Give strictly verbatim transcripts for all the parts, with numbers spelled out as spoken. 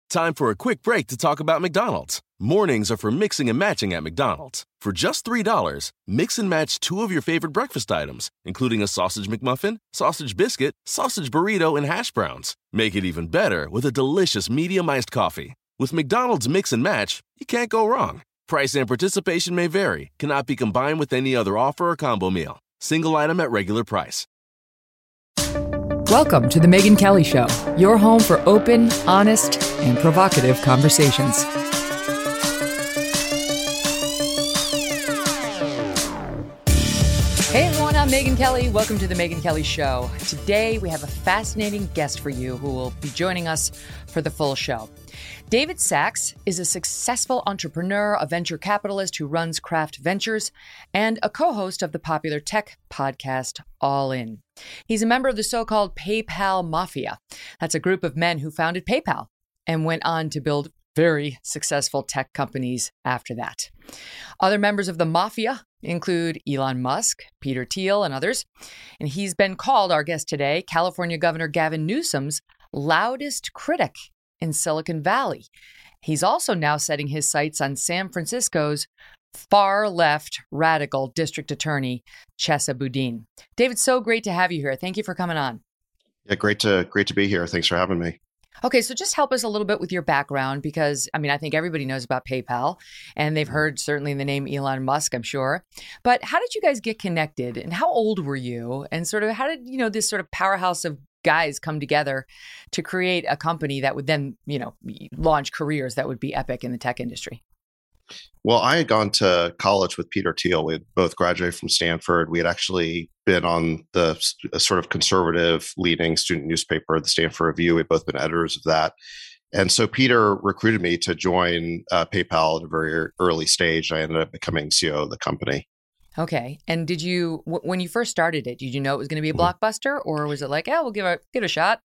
Time for a quick break to talk about McDonald's. Mornings are for mixing and matching at McDonald's. For just three dollars, mix and match two of your favorite breakfast items, including a sausage McMuffin, sausage biscuit, sausage burrito, and hash browns. Make it even better with a delicious medium iced coffee. With McDonald's Mix and Match, you can't go wrong. Price and participation may vary. Cannot be combined with any other offer or combo meal. Single item at regular price. Welcome to The Megyn Kelly Show, your home for open, honest, and provocative conversations. Hey everyone, I'm Megyn Kelly. Welcome to The Megyn Kelly Show. Today we have a fascinating guest for you who will be joining us for the full show. David Sacks is a successful entrepreneur, a venture capitalist who runs Craft Ventures, and a co-host of the popular tech podcast, All In. He's a member of the so-called PayPal Mafia. That's a group of men who founded PayPal and went on to build very successful tech companies after that. Other members of the Mafia include Elon Musk, Peter Thiel, and others. And he's been called, our guest today, California Governor Gavin Newsom's loudest critic in Silicon Valley. He's also now setting his sights on San Francisco's far-left radical district attorney, Chesa Boudin. David, so great to have you here. Thank you for coming on. Yeah, great to great to be here. Thanks for having me. Okay, so just help us a little bit with your background, because, I mean, I think everybody knows about PayPal, and they've heard certainly the name Elon Musk, I'm sure. But how did you guys get connected, and how old were you? And sort of how did, you know, this sort of powerhouse of guys come together to create a company that would then, you know, launch careers that would be epic in the tech industry? Well, I had gone to college with Peter Thiel. We had both graduated from Stanford. We had actually been on the a sort of conservative leading student newspaper, the Stanford Review. We'd both been editors of that. And so Peter recruited me to join uh, PayPal at a very early stage. I ended up becoming C E O of the company. Okay. And did you, w- when you first started it, did you know it was going to be a blockbuster, or was it like, oh, we'll give it, give it a shot?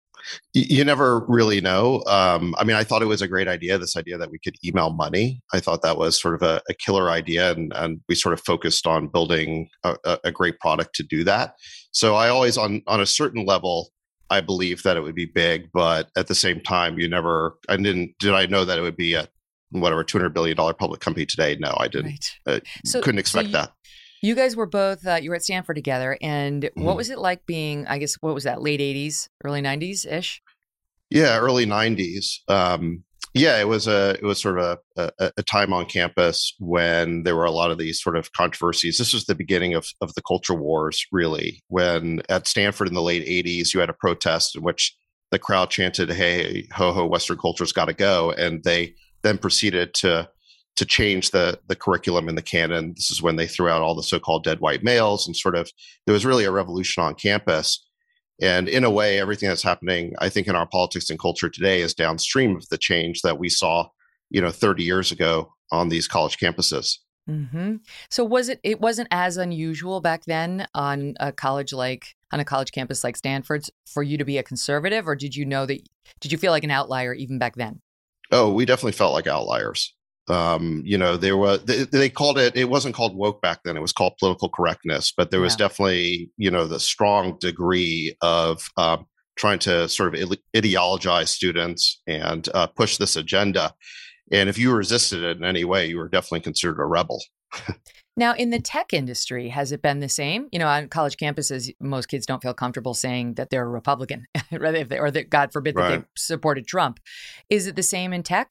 You never really know. Um, I mean, I thought it was a great idea, this idea that we could email money. I thought that was sort of a, a killer idea, and, and we sort of focused on building a, a great product to do that. So I always, on, on a certain level, I believed that it would be big, but at the same time, you never, I didn't, did I know that it would be a, whatever, two hundred billion dollars public company today? No, I didn't. Right. Uh, so, couldn't expect so you, that. You guys were both, uh, you were at Stanford together. And mm-hmm. what was it like being, I guess, what was that, late eighties, early nineties-ish? Yeah, early nineties. Um, yeah, it was a it was sort of a, a, a time on campus when there were a lot of these sort of controversies. This was the beginning of, of the culture wars, really, when at Stanford in the late eighties, you had a protest in which the crowd chanted, hey, ho, ho, Western culture's got to go. And they then proceeded to to change the the curriculum in the canon. This is when they threw out all the so-called dead white males, and sort of there was really a revolution on campus. And in a way, everything that's happening, I think, in our politics and culture today is downstream of the change that we saw, you know, thirty years ago on these college campuses. Mm-hmm. So was it, it wasn't as unusual back then on a college like, on a college campus like Stanford's for you to be a conservative, or did you know that, did you feel like an outlier even back then? Oh, we definitely felt like outliers. Um, you know, there was, they, they called it, it wasn't called woke back then. It was called political correctness, but there was yeah. definitely, you know, the strong degree of um, trying to sort of ideologize students and uh, push this agenda. And if you resisted it in any way, you were definitely considered a rebel. Now, in the tech industry, has it been the same? You know, on college campuses, most kids don't feel comfortable saying that they're a Republican, rather if they, or that, God forbid, right. that they supported Trump. Is it the same in tech?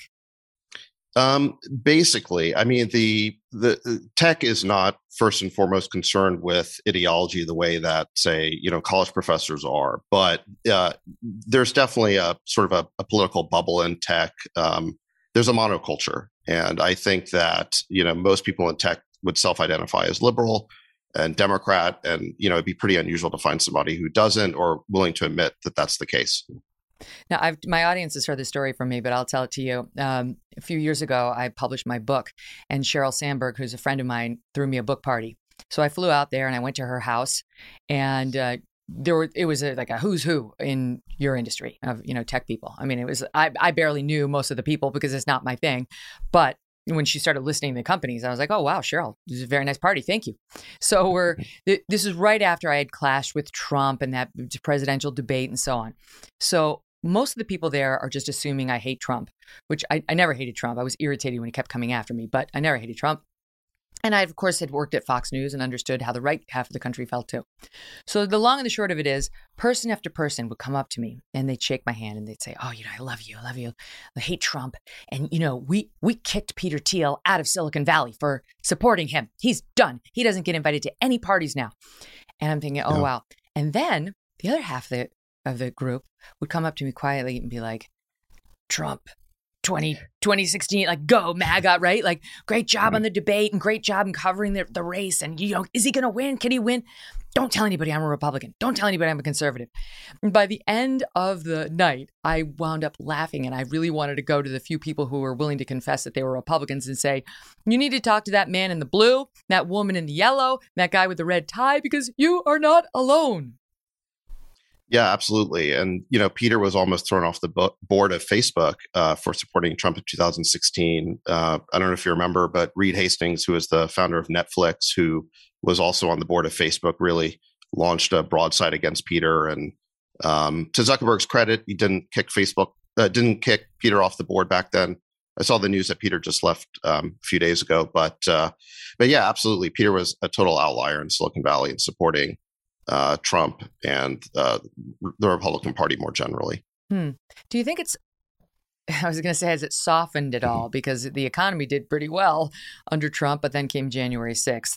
Um, basically, I mean, the, the the tech is not first and foremost concerned with ideology the way that, say, you know, college professors are. But uh, there's definitely a sort of a, a political bubble in tech. Um, there's a monoculture, and I think that, you know, most people in tech would self-identify as liberal and Democrat, and, you know, it'd be pretty unusual to find somebody who doesn't or willing to admit that that's the case. Now, I've, my audience has heard this story from me, but I'll tell it to you. Um, a few years ago, I published my book, and Sheryl Sandberg, who's a friend of mine, threw me a book party. So I flew out there and I went to her house, and uh, there were it was a, like a who's who in your industry of, you know, tech people. I mean, it was I, I barely knew most of the people because it's not my thing, but when she started listing the companies, I was like, oh, wow, Sheryl, this is a very nice party. Thank you. So we're th- this is right after I had clashed with Trump and that presidential debate and so on. So most of the people there are just assuming I hate Trump, which I, I never hated Trump. I was irritated when he kept coming after me, but I never hated Trump. And I, of course, had worked at Fox News and understood how the right half of the country felt too. So the long and the short of it is, person after person would come up to me and they'd shake my hand and they'd say, oh, you know, I love you. I love you. I hate Trump. And, you know, we we kicked Peter Thiel out of Silicon Valley for supporting him. He's done. He doesn't get invited to any parties now. And I'm thinking, oh, Yeah. wow. And then the other half of the, of the group would come up to me quietly and be like, Trump. twenty, twenty sixteen, like, go MAGA, right? Like, great job on the debate and great job in covering the, the race. And, you know, is he going to win? Can he win? Don't tell anybody I'm a Republican. Don't tell anybody I'm a conservative. And by the end of the night, I wound up laughing. And I really wanted to go to the few people who were willing to confess that they were Republicans and say, you need to talk to that man in the blue, that woman in the yellow, that guy with the red tie, because you are not alone. Yeah, absolutely. And, you know, Peter was almost thrown off the bo- board of Facebook uh, for supporting Trump in two thousand sixteen. Uh, I don't know if you remember, but Reed Hastings, who is the founder of Netflix, who was also on the board of Facebook, really launched a broadside against Peter. And um, to Zuckerberg's credit, he didn't kick Facebook, uh, didn't kick Peter off the board back then. I saw the news that Peter just left um, a few days ago. But, uh, but yeah, absolutely. Peter was a total outlier in Silicon Valley in supporting Uh, Trump and uh, the Republican Party more generally. Hmm. Do you think it's, I was going to say, has it softened at all? Because the economy did pretty well under Trump, but then came January sixth.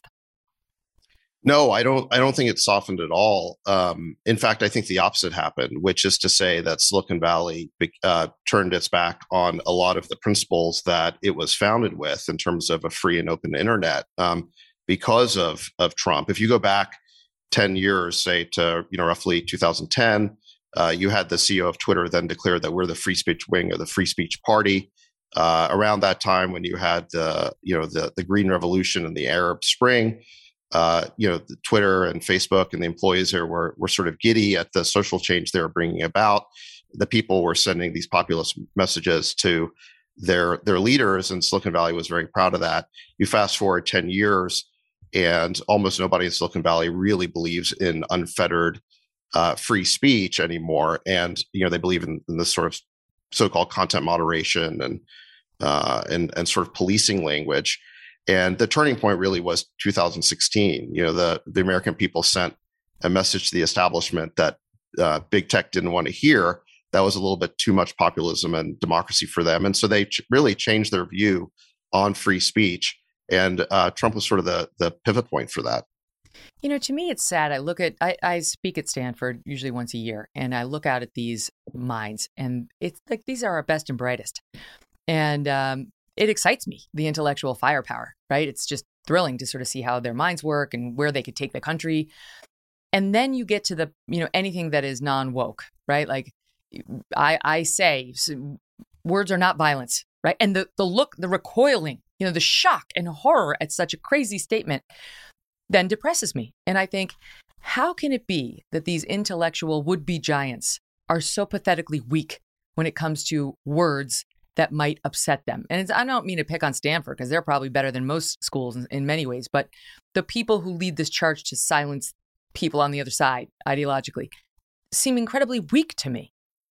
No, I don't. I don't think it's softened at all. Um, in fact, I think the opposite happened, which is to say that Silicon Valley uh, turned its back on a lot of the principles that it was founded with in terms of a free and open internet um, because of of Trump. If you go back ten years, say to, you know, roughly two thousand ten, uh, you had the C E O of Twitter then declare that we're the free speech wing of the free speech party. Uh, around that time, when you had the, you know, the, the Green Revolution and the Arab Spring, uh, you know, the Twitter and Facebook and the employees there were, were sort of giddy at the social change they were bringing about. The people were sending these populist messages to their, their leaders, and Silicon Valley was very proud of that. You fast forward ten years, and almost nobody in Silicon Valley really believes in unfettered uh, free speech anymore. And, you know, they believe in, in this sort of so-called content moderation and, uh, and, and sort of policing language. And the turning point really was two thousand sixteen. You know, the, the American people sent a message to the establishment that uh, big tech didn't want to hear. That was a little bit too much populism and democracy for them. And so they ch- really changed their view on free speech. And uh, Trump was sort of the the pivot point for that. You know, to me, it's sad. I look at, I, I speak at Stanford usually once a year, and I look out at these minds, and it's like, these are our best and brightest. And um, it excites me, the intellectual firepower, right? It's just thrilling to sort of see how their minds work and where they could take the country. And then you get to the, you know, anything that is non-woke, right? Like I, I say, words are not violence, right? And the, the look, the recoiling, you know, the shock and horror at such a crazy statement then depresses me. And I think, how can it be that these intellectual would-be giants are so pathetically weak when it comes to words that might upset them? And it's, I don't mean to pick on Stanford, because they're probably better than most schools in, in many ways, but the people who lead this charge to silence people on the other side ideologically seem incredibly weak to me.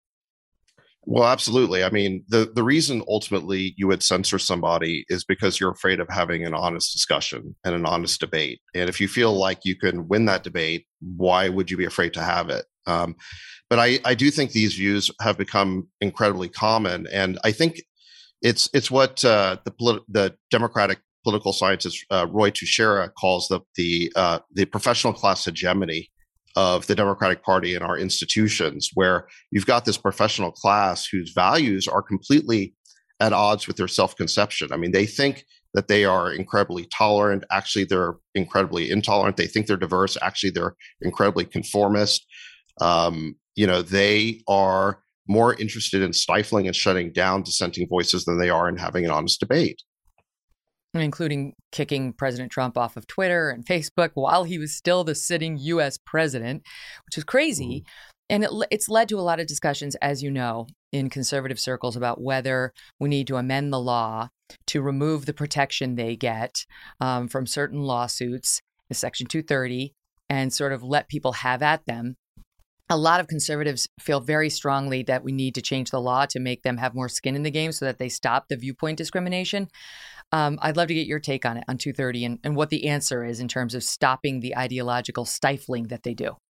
Well, absolutely. I mean, the, the reason ultimately you would censor somebody is because you're afraid of having an honest discussion and an honest debate. And if you feel like you can win that debate, why would you be afraid to have it? Um, but I, I do think these views have become incredibly common. And I think it's it's what uh, the, polit- the Democratic political scientist uh, Roy Tushera calls the, the, uh, the professional class hegemony of the Democratic Party and our institutions, where you've got this professional class whose values are completely at odds with their self-conception. I mean, they think that they are incredibly tolerant. Actually, they're incredibly intolerant. They think they're diverse. Actually, they're incredibly conformist. Um, you know, they are more interested in stifling and shutting down dissenting voices than they are in having an honest debate. Including kicking President Trump off of Twitter and Facebook while he was still the sitting U S president, which is crazy. Mm. And it, it's led to a lot of discussions, as you know, in conservative circles about whether we need to amend the law to remove the protection they get um, from certain lawsuits, Section two thirty, and sort of let people have at them a lot of conservatives feel very strongly that we need to change the law to make them have more skin in the game so that they stop the viewpoint discrimination. Um, I'd love to get your take on it on two thirty and, and what the answer is in terms of stopping the ideological stifling that they do.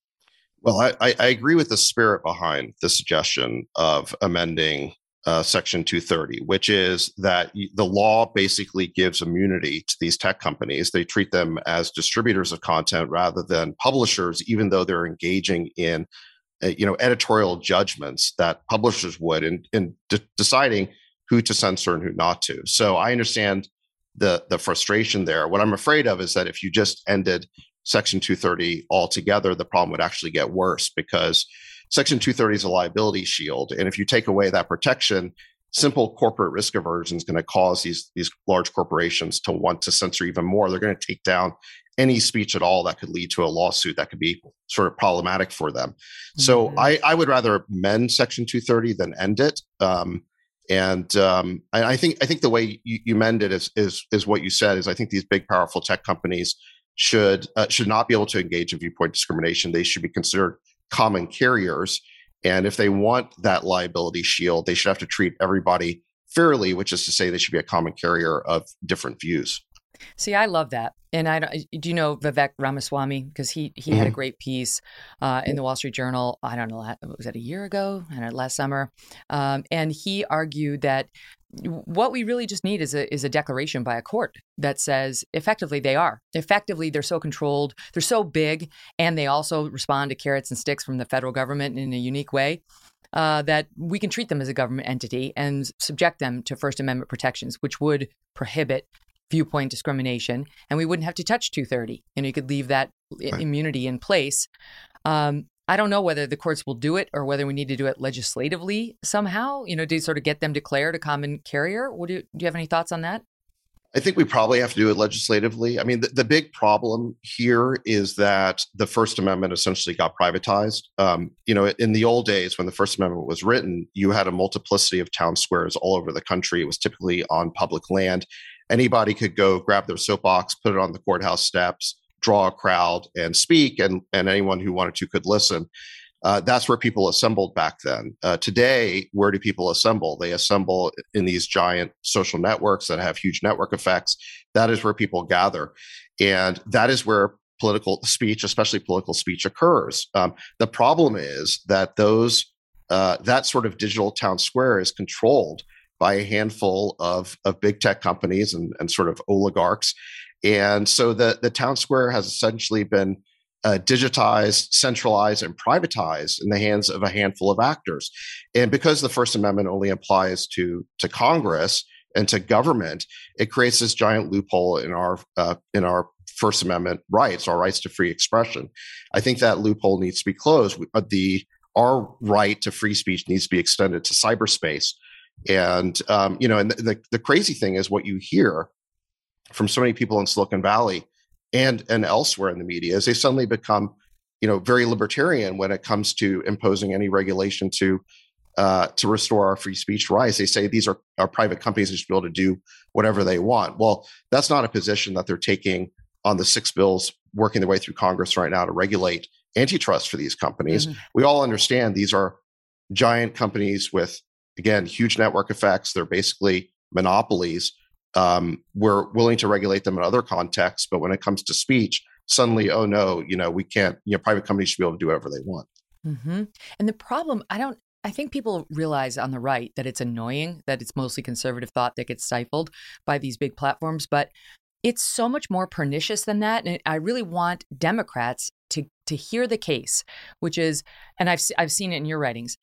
Well, I, I agree with the spirit behind the suggestion of amending uh, Section two thirty, which is that the law basically gives immunity to these tech companies. They treat them as distributors of content rather than publishers, even though they're engaging in, uh, you know, editorial judgments that publishers would in, in de- deciding who to censor and who not to. So I understand the the frustration there. What I'm afraid of is that if you just ended Section two thirty altogether, the problem would actually get worse, because Section two thirty is a liability shield. And if you take away that protection, simple corporate risk aversion is going to cause these, these large corporations to want to censor even more. They're going to take down any speech at all that could lead to a lawsuit that could be sort of problematic for them. Mm-hmm. So I, I would rather amend Section two thirty than end it. Um, And um, I, I think I think the way you, you mend it is, is is what you said. Is I think these big, powerful tech companies should uh, should not be able to engage in viewpoint discrimination. They should be considered common carriers, and if they want that liability shield, they should have to treat everybody fairly, which is to say, they should be a common carrier of different views. See, I love that. And I don't, do you know Vivek Ramaswamy? Because he he mm-hmm. had a great piece uh, in the Wall Street Journal, I don't know, was that a year ago? I don't know, last summer. Um, and he argued that what we really just need is a is a declaration by a court that says effectively they are. Effectively, they're so controlled, they're so big, and they also respond to carrots and sticks from the federal government in a unique way. Uh, that we can treat them as a government entity and subject them to First Amendment protections, which would prohibit viewpoint discrimination, and we wouldn't have to touch two thirty. You know, you could leave that right. immunity in place. Um, I don't know whether the courts will do it or whether we need to do it legislatively somehow, you know, to sort of get them declared a common carrier. What do you, do you have any thoughts on that? I think we probably have to do it legislatively. I mean, the, the big problem here is that the First Amendment essentially got privatized. Um, you know, in the old days when the First Amendment was written, you had a multiplicity of town squares all over the country. It was typically on public land. Anybody could go grab their soapbox, put it on the courthouse steps, draw a crowd and speak, and, and anyone who wanted to could listen. Uh, that's where people assembled back then. Uh, today, where do people assemble? They assemble in these giant social networks that have huge network effects. That is where people gather. And that is where political speech, especially political speech, occurs. Um, the problem is that those uh, that sort of digital town square is controlled by a handful of, of big tech companies and, and sort of oligarchs. And so the, the town square has essentially been uh, digitized, centralized, and privatized in the hands of a handful of actors. And because the First Amendment only applies to, to Congress and to government, it creates this giant loophole in our uh, in our First Amendment rights, our rights to free expression. I think that loophole needs to be closed. The our right to free speech needs to be extended to cyberspace. And, um, you know, and the, the crazy thing is what you hear from so many people in Silicon Valley and, and elsewhere in the media is they suddenly become, you know, very libertarian when it comes to imposing any regulation to uh, to restore our free speech rights. They say these are, are private companies that should be able to do whatever they want. Well, that's not a position that they're taking on the six bills working their way through Congress right now to regulate antitrust for these companies. Mm-hmm. We all understand these are giant companies with, again, huge network effects. They're basically monopolies. Um, we're willing to regulate them in other contexts, but when it comes to speech, suddenly, oh no, you know, we can't, you know, private companies should be able to do whatever they want. Mm-hmm. And the problem, I don't, I think people realize on the right that it's annoying that it's mostly conservative thought that gets stifled by these big platforms, but it's so much more pernicious than that. And I really want Democrats to to hear the case, which is, and I've I've seen it in your writings,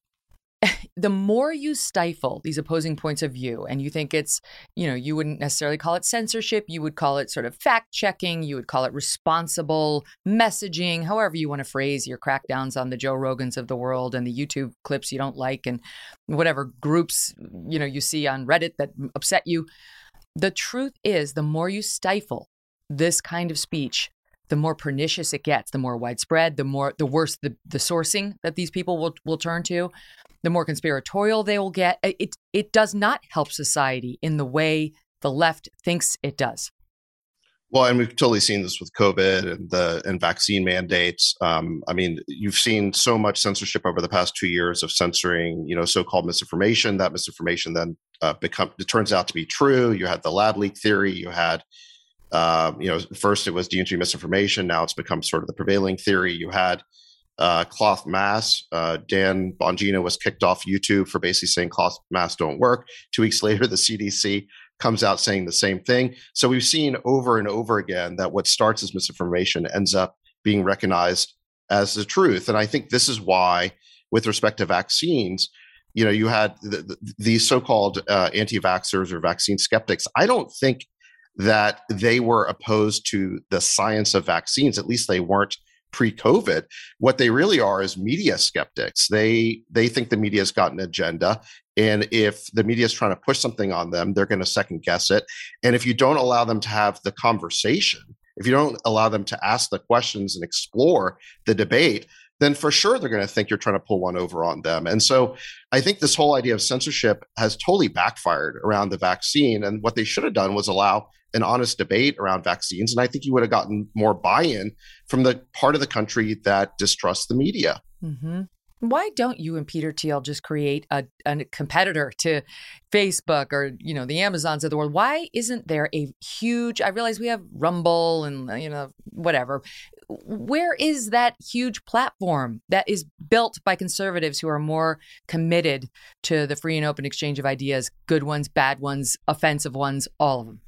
the more you stifle these opposing points of view and you think it's, you know, you wouldn't necessarily call it censorship, you would call it sort of fact checking, you would call it responsible messaging, however you want to phrase your crackdowns on the Joe Rogans of the world and the YouTube clips you don't like and whatever groups, you know, you see on Reddit that upset you. The truth is, the more you stifle this kind of speech, the more pernicious it gets, the more widespread, the more the worse the, the sourcing that these people will, will turn to, the more conspiratorial they will get. It it does not help society in the way the left thinks it does. Well, and we've totally seen this with COVID and the and vaccine mandates. Um, I mean, you've seen so much censorship over the past two years of censoring, you know, so-called misinformation. That misinformation then uh, become it turns out to be true. You had the lab leak theory. You had, um, you know, first it was deemed to be misinformation. Now it's become sort of the prevailing theory. You had uh, cloth masks. Uh, Dan Bongino was kicked off YouTube for basically saying cloth masks don't work. Two weeks later, the C D C comes out saying the same thing. So we've seen over and over again that what starts as misinformation ends up being recognized as the truth. And I think this is why, with respect to vaccines, you know, you had the, the, these so-called uh, anti-vaxxers or vaccine skeptics. I don't think that they were opposed to the science of vaccines. At least they weren't pre-COVID. What they really are is media skeptics. They they think the media has got an agenda. And if the media is trying to push something on them, they're going to second guess it. And if you don't allow them to have the conversation, if you don't allow them to ask the questions and explore the debate, then for sure they're going to think you're trying to pull one over on them. And so I think this whole idea of censorship has totally backfired around the vaccine. And what they should have done was allow an honest debate around vaccines. And I think you would have gotten more buy-in from the part of the country that distrusts the media. Mm-hmm. Why don't you and Peter Thiel just create a, a competitor to Facebook or, you know, the Amazons of the world? Why isn't there a huge, I realize we have Rumble and, you know, whatever. Where is that huge platform that is built by conservatives who are more committed to the free and open exchange of ideas, good ones, bad ones, offensive ones, all of them?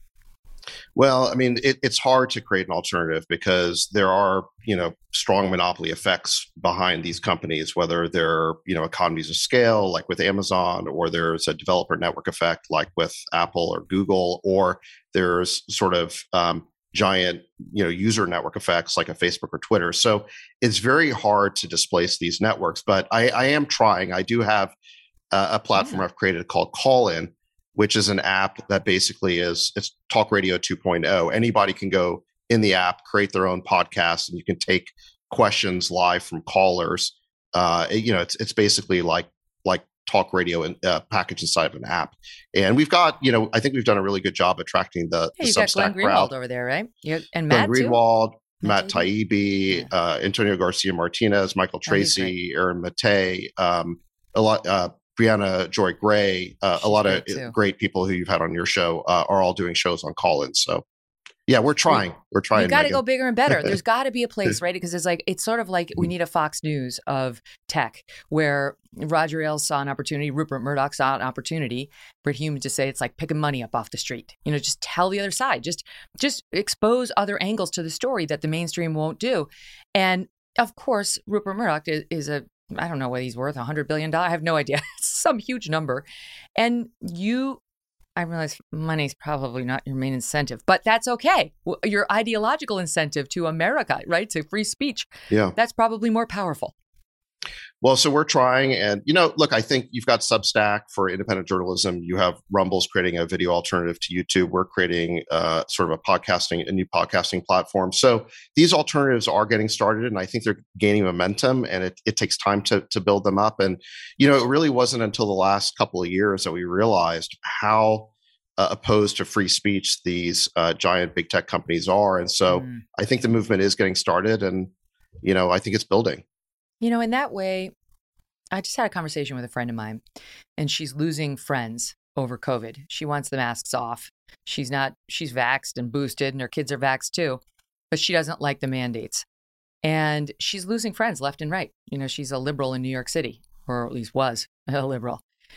Well, I mean, it, it's hard to create an alternative because there are, you know, strong monopoly effects behind these companies, whether they're, you know, economies of scale, like with Amazon, or there's a developer network effect, like with Apple or Google, or there's sort of um, giant, you know, user network effects like a Facebook or Twitter. So it's very hard to displace these networks. But I, I am trying. I do have uh, a platform yeah. I've created called Call-In, which is an app that basically is it's Talk Radio two point oh. Anybody can go in the app, create their own podcast, and you can take questions live from callers. Uh, you know, it's it's basically like like Talk Radio and uh, package inside of an app. And we've got, you know, I think we've done a really good job attracting the, yeah, the you got Glenn Greenwald crowd. over there, right? You, and Glenn Matt Greenwald, too? Matt Taibbi, yeah. uh, Antonio Garcia Martinez, Michael Tracy, oh, Aaron Matei, um, a lot. Uh, Brianna Joy Gray, uh, a lot of too. great people who you've had on your show uh, are all doing shows on Call-In. So, yeah, we're trying. We're trying. You got to go bigger and better. There's got to be a place, right? Because it's like it's sort of like we need a Fox News of tech, where Roger Ailes saw an opportunity, Rupert Murdoch saw an opportunity for humans to say it's like picking money up off the street. You know, just tell the other side, just just expose other angles to the story that the mainstream won't do. And of course, Rupert Murdoch is, is a I don't know what he's worth, one hundred billion dollars. I have no idea. It's some huge number. And you, I realize money's probably not your main incentive, but that's okay. Your ideological incentive to America, right? To free speech. Yeah. That's probably more powerful. Well, so we're trying. And, you know, look, I think you've got Substack for independent journalism. You have Rumble's creating a video alternative to YouTube. We're creating uh, sort of a podcasting, a new podcasting platform. So these alternatives are getting started, and I think they're gaining momentum, and it, it takes time to, to build them up. And, you know, it really wasn't until the last couple of years that we realized how uh, opposed to free speech these uh, giant big tech companies are. And so mm. I think the movement is getting started, and, you know, I think it's building. You know, in that way, I just had a conversation with a friend of mine, and she's losing friends over COVID. She wants the masks off. She's not, she's vaxxed and boosted, and her kids are vaxxed too, but she doesn't like the mandates. And she's losing friends left and right. You know, she's a liberal in New York City, or at least was a liberal.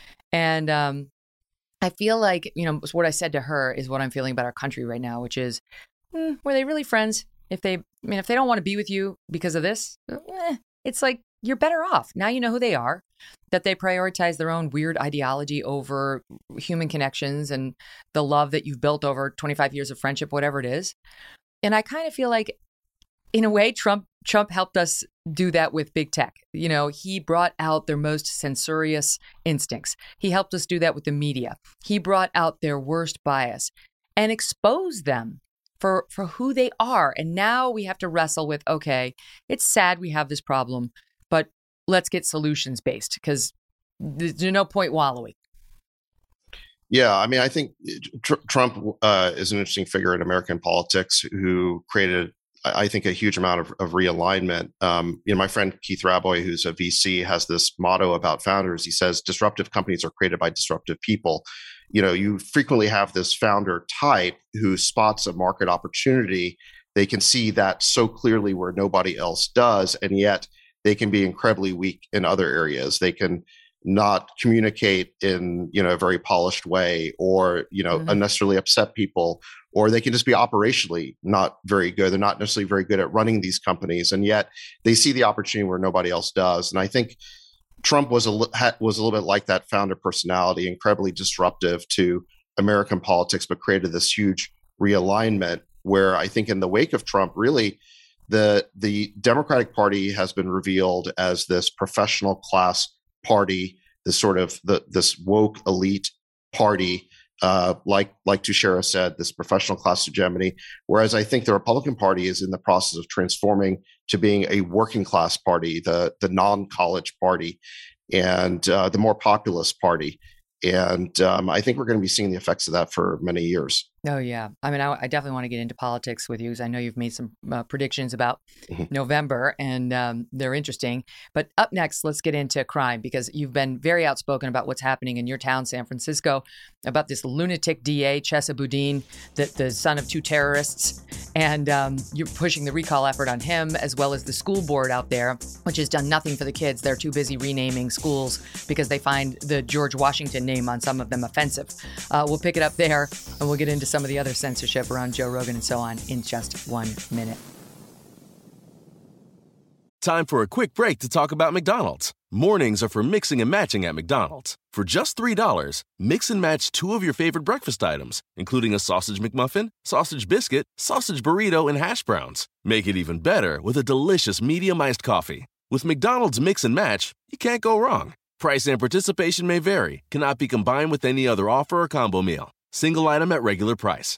And um, I feel like, you know, what I said to her is what I'm feeling about our country right now, which is, mm, were they really friends? If they, I mean, if they don't want to be with you because of this, eh, it's like, you're better off. Now you know who they are, that they prioritize their own weird ideology over human connections and the love that you've built over twenty-five years of friendship, whatever it is. And I kind of feel like, in a way, Trump Trump helped us do that with big tech. You know, he brought out their most censorious instincts. He helped us do that with the media. He brought out their worst bias and exposed them for for who they are. And now we have to wrestle with, okay, it's sad we have this problem, but let's get solutions based, because there's no point wallowing. Yeah, I mean, I think tr- Trump uh, is an interesting figure in American politics who created, I think, a huge amount of, of realignment. Um, you know, my friend Keith Raboy, who's a V C, has this motto about founders. He says, disruptive companies are created by disruptive people. You know, you frequently have this founder type who spots a market opportunity. They can see that so clearly where nobody else does, and yet they can be incredibly weak in other areas. They can not communicate in, you know, a very polished way, or, you know, mm-hmm. unnecessarily upset people, or they can just be operationally not very good. They're not necessarily very good at running these companies, and yet they see the opportunity where nobody else does. And I think Trump was a was a little bit like that founder personality, incredibly disruptive to American politics, but created this huge realignment where I think in the wake of Trump, really, the the Democratic Party has been revealed as this professional class party, this sort of the this woke elite party, uh, like like Teixeira said, this professional class hegemony. Whereas I think the Republican Party is in the process of transforming to being a working class party, the the non-college party, and uh, the more populist party. And um, I think we're going to be seeing the effects of that for many years. Oh, yeah. I mean, I, I definitely want to get into politics with you because I know you've made some uh, predictions about mm-hmm. November, and um, they're interesting. But up next, let's get into crime, because you've been very outspoken about what's happening in your town, San Francisco, about this lunatic D A, Chesa Boudin, the, the son of two terrorists. And um, you're pushing the recall effort on him, as well as the school board out there, which has done nothing for the kids. They're too busy renaming schools because they find the George Washington name on some of them offensive. Uh, we'll pick it up there, and we'll get into some of the other censorship around Joe Rogan and so on in just one minute. Time for a quick break to talk about McDonald's. Mornings are for mixing and matching at McDonald's. For just three dollars, mix and match two of your favorite breakfast items, including a sausage McMuffin, sausage biscuit, sausage burrito, and hash browns. Make it even better with a delicious medium iced coffee. With McDonald's Mix and Match, you can't go wrong. Price and participation may vary. Cannot be combined with any other offer or combo meal. Single item at regular price.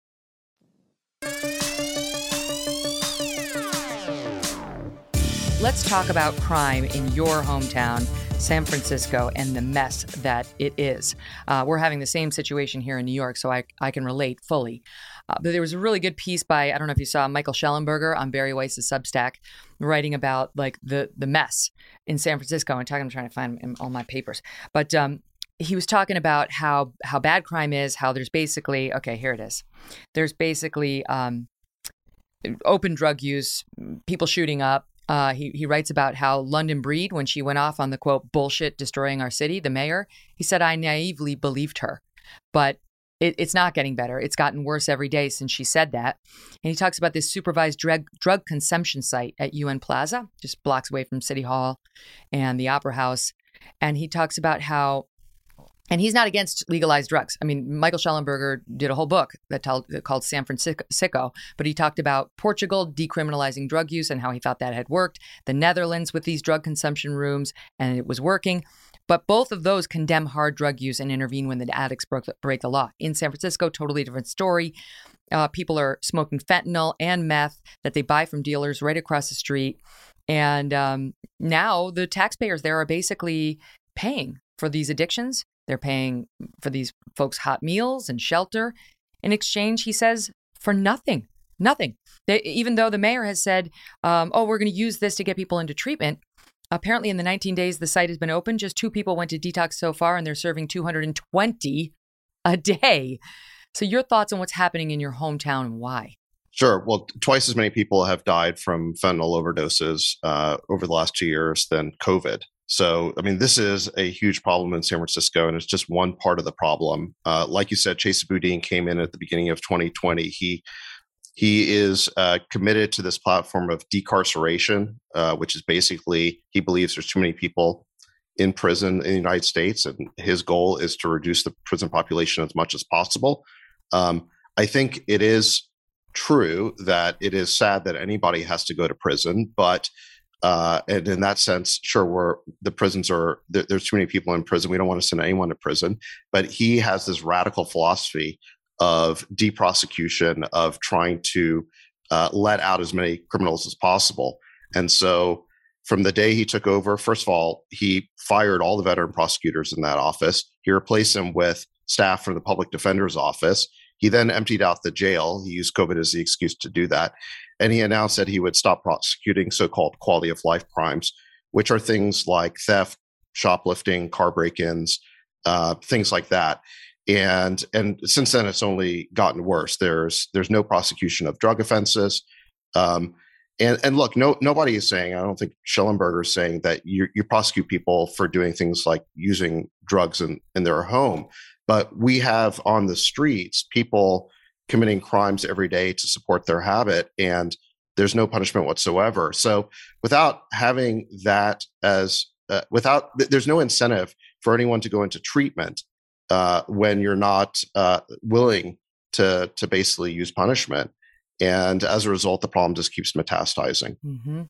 Let's talk about crime in your hometown, San Francisco, and the mess that it is. Uh, we're having the same situation here in New York, so I, I can relate fully. Uh, but there was a really good piece by, I don't know if you saw, Michael Schellenberger on Barry Weiss's Substack, writing about like the the mess in San Francisco. And talking, I'm trying to find all my papers, but um, he was talking about how how bad crime is. How there's basically okay, here it is. There's basically um, open drug use, people shooting up. Uh, he he writes about how London Breed, when she went off on the quote bullshit destroying our city, the mayor, he said, I naively believed her, but It, it's not getting better. It's gotten worse every day since she said that. And he talks about this supervised drug, drug consumption site at U N Plaza, just blocks away from City Hall and the Opera House. And he talks about how, and he's not against legalized drugs. I mean, Michael Schellenberger did a whole book that told, called San Francisco, but he talked about Portugal decriminalizing drug use and how he thought that had worked, the Netherlands with these drug consumption rooms, and it was working. But both of those condemn hard drug use and intervene when the addicts broke, break the law. In San Francisco, totally different story. Uh, people are smoking fentanyl and meth that they buy from dealers right across the street. And um, now the taxpayers there are basically paying for these addictions. They're paying for these folks' hot meals and shelter. In exchange, he says, for nothing. Nothing. They, even though the mayor has said, um, oh, we're going to use this to get people into treatment. Apparently, in the nineteen days the site has been open, just two people went to detox so far, and they're serving two hundred twenty a day. So your thoughts on what's happening in your hometown and why? Sure. Well, twice as many people have died from fentanyl overdoses uh, over the last two years than COVID. So, I mean, this is a huge problem in San Francisco, and it's just one part of the problem. Uh, like you said, Chesa Boudin came in at the beginning of twenty twenty. He He is uh, committed to this platform of decarceration, uh, which is basically he believes there's too many people in prison in the United States, and his goal is to reduce the prison population as much as possible. Um, I think it is true that it is sad that anybody has to go to prison, but uh, and in that sense, sure, we're the prisons are there, there's too many people in prison. We don't want to send anyone to prison, but he has this radical philosophy of deprosecution, of trying to uh, let out as many criminals as possible. And so from the day he took over, first of all, he fired all the veteran prosecutors in that office. He replaced them with staff from the public defender's office. He then emptied out the jail. He used COVID as the excuse to do that. And he announced that he would stop prosecuting so-called quality of life crimes, which are things like theft, shoplifting, car break-ins, uh, things like that. And and since then, it's only gotten worse. There's there's no prosecution of drug offenses. Um, and and look, no nobody is saying, I don't think Shellenberger is saying that you you prosecute people for doing things like using drugs in, in their home. But we have on the streets people committing crimes every day to support their habit, and there's no punishment whatsoever. So without having that as uh, without there's no incentive for anyone to go into treatment uh, when you're not uh, willing to to basically use punishment. And as a result, the problem just keeps metastasizing. Mm-hmm.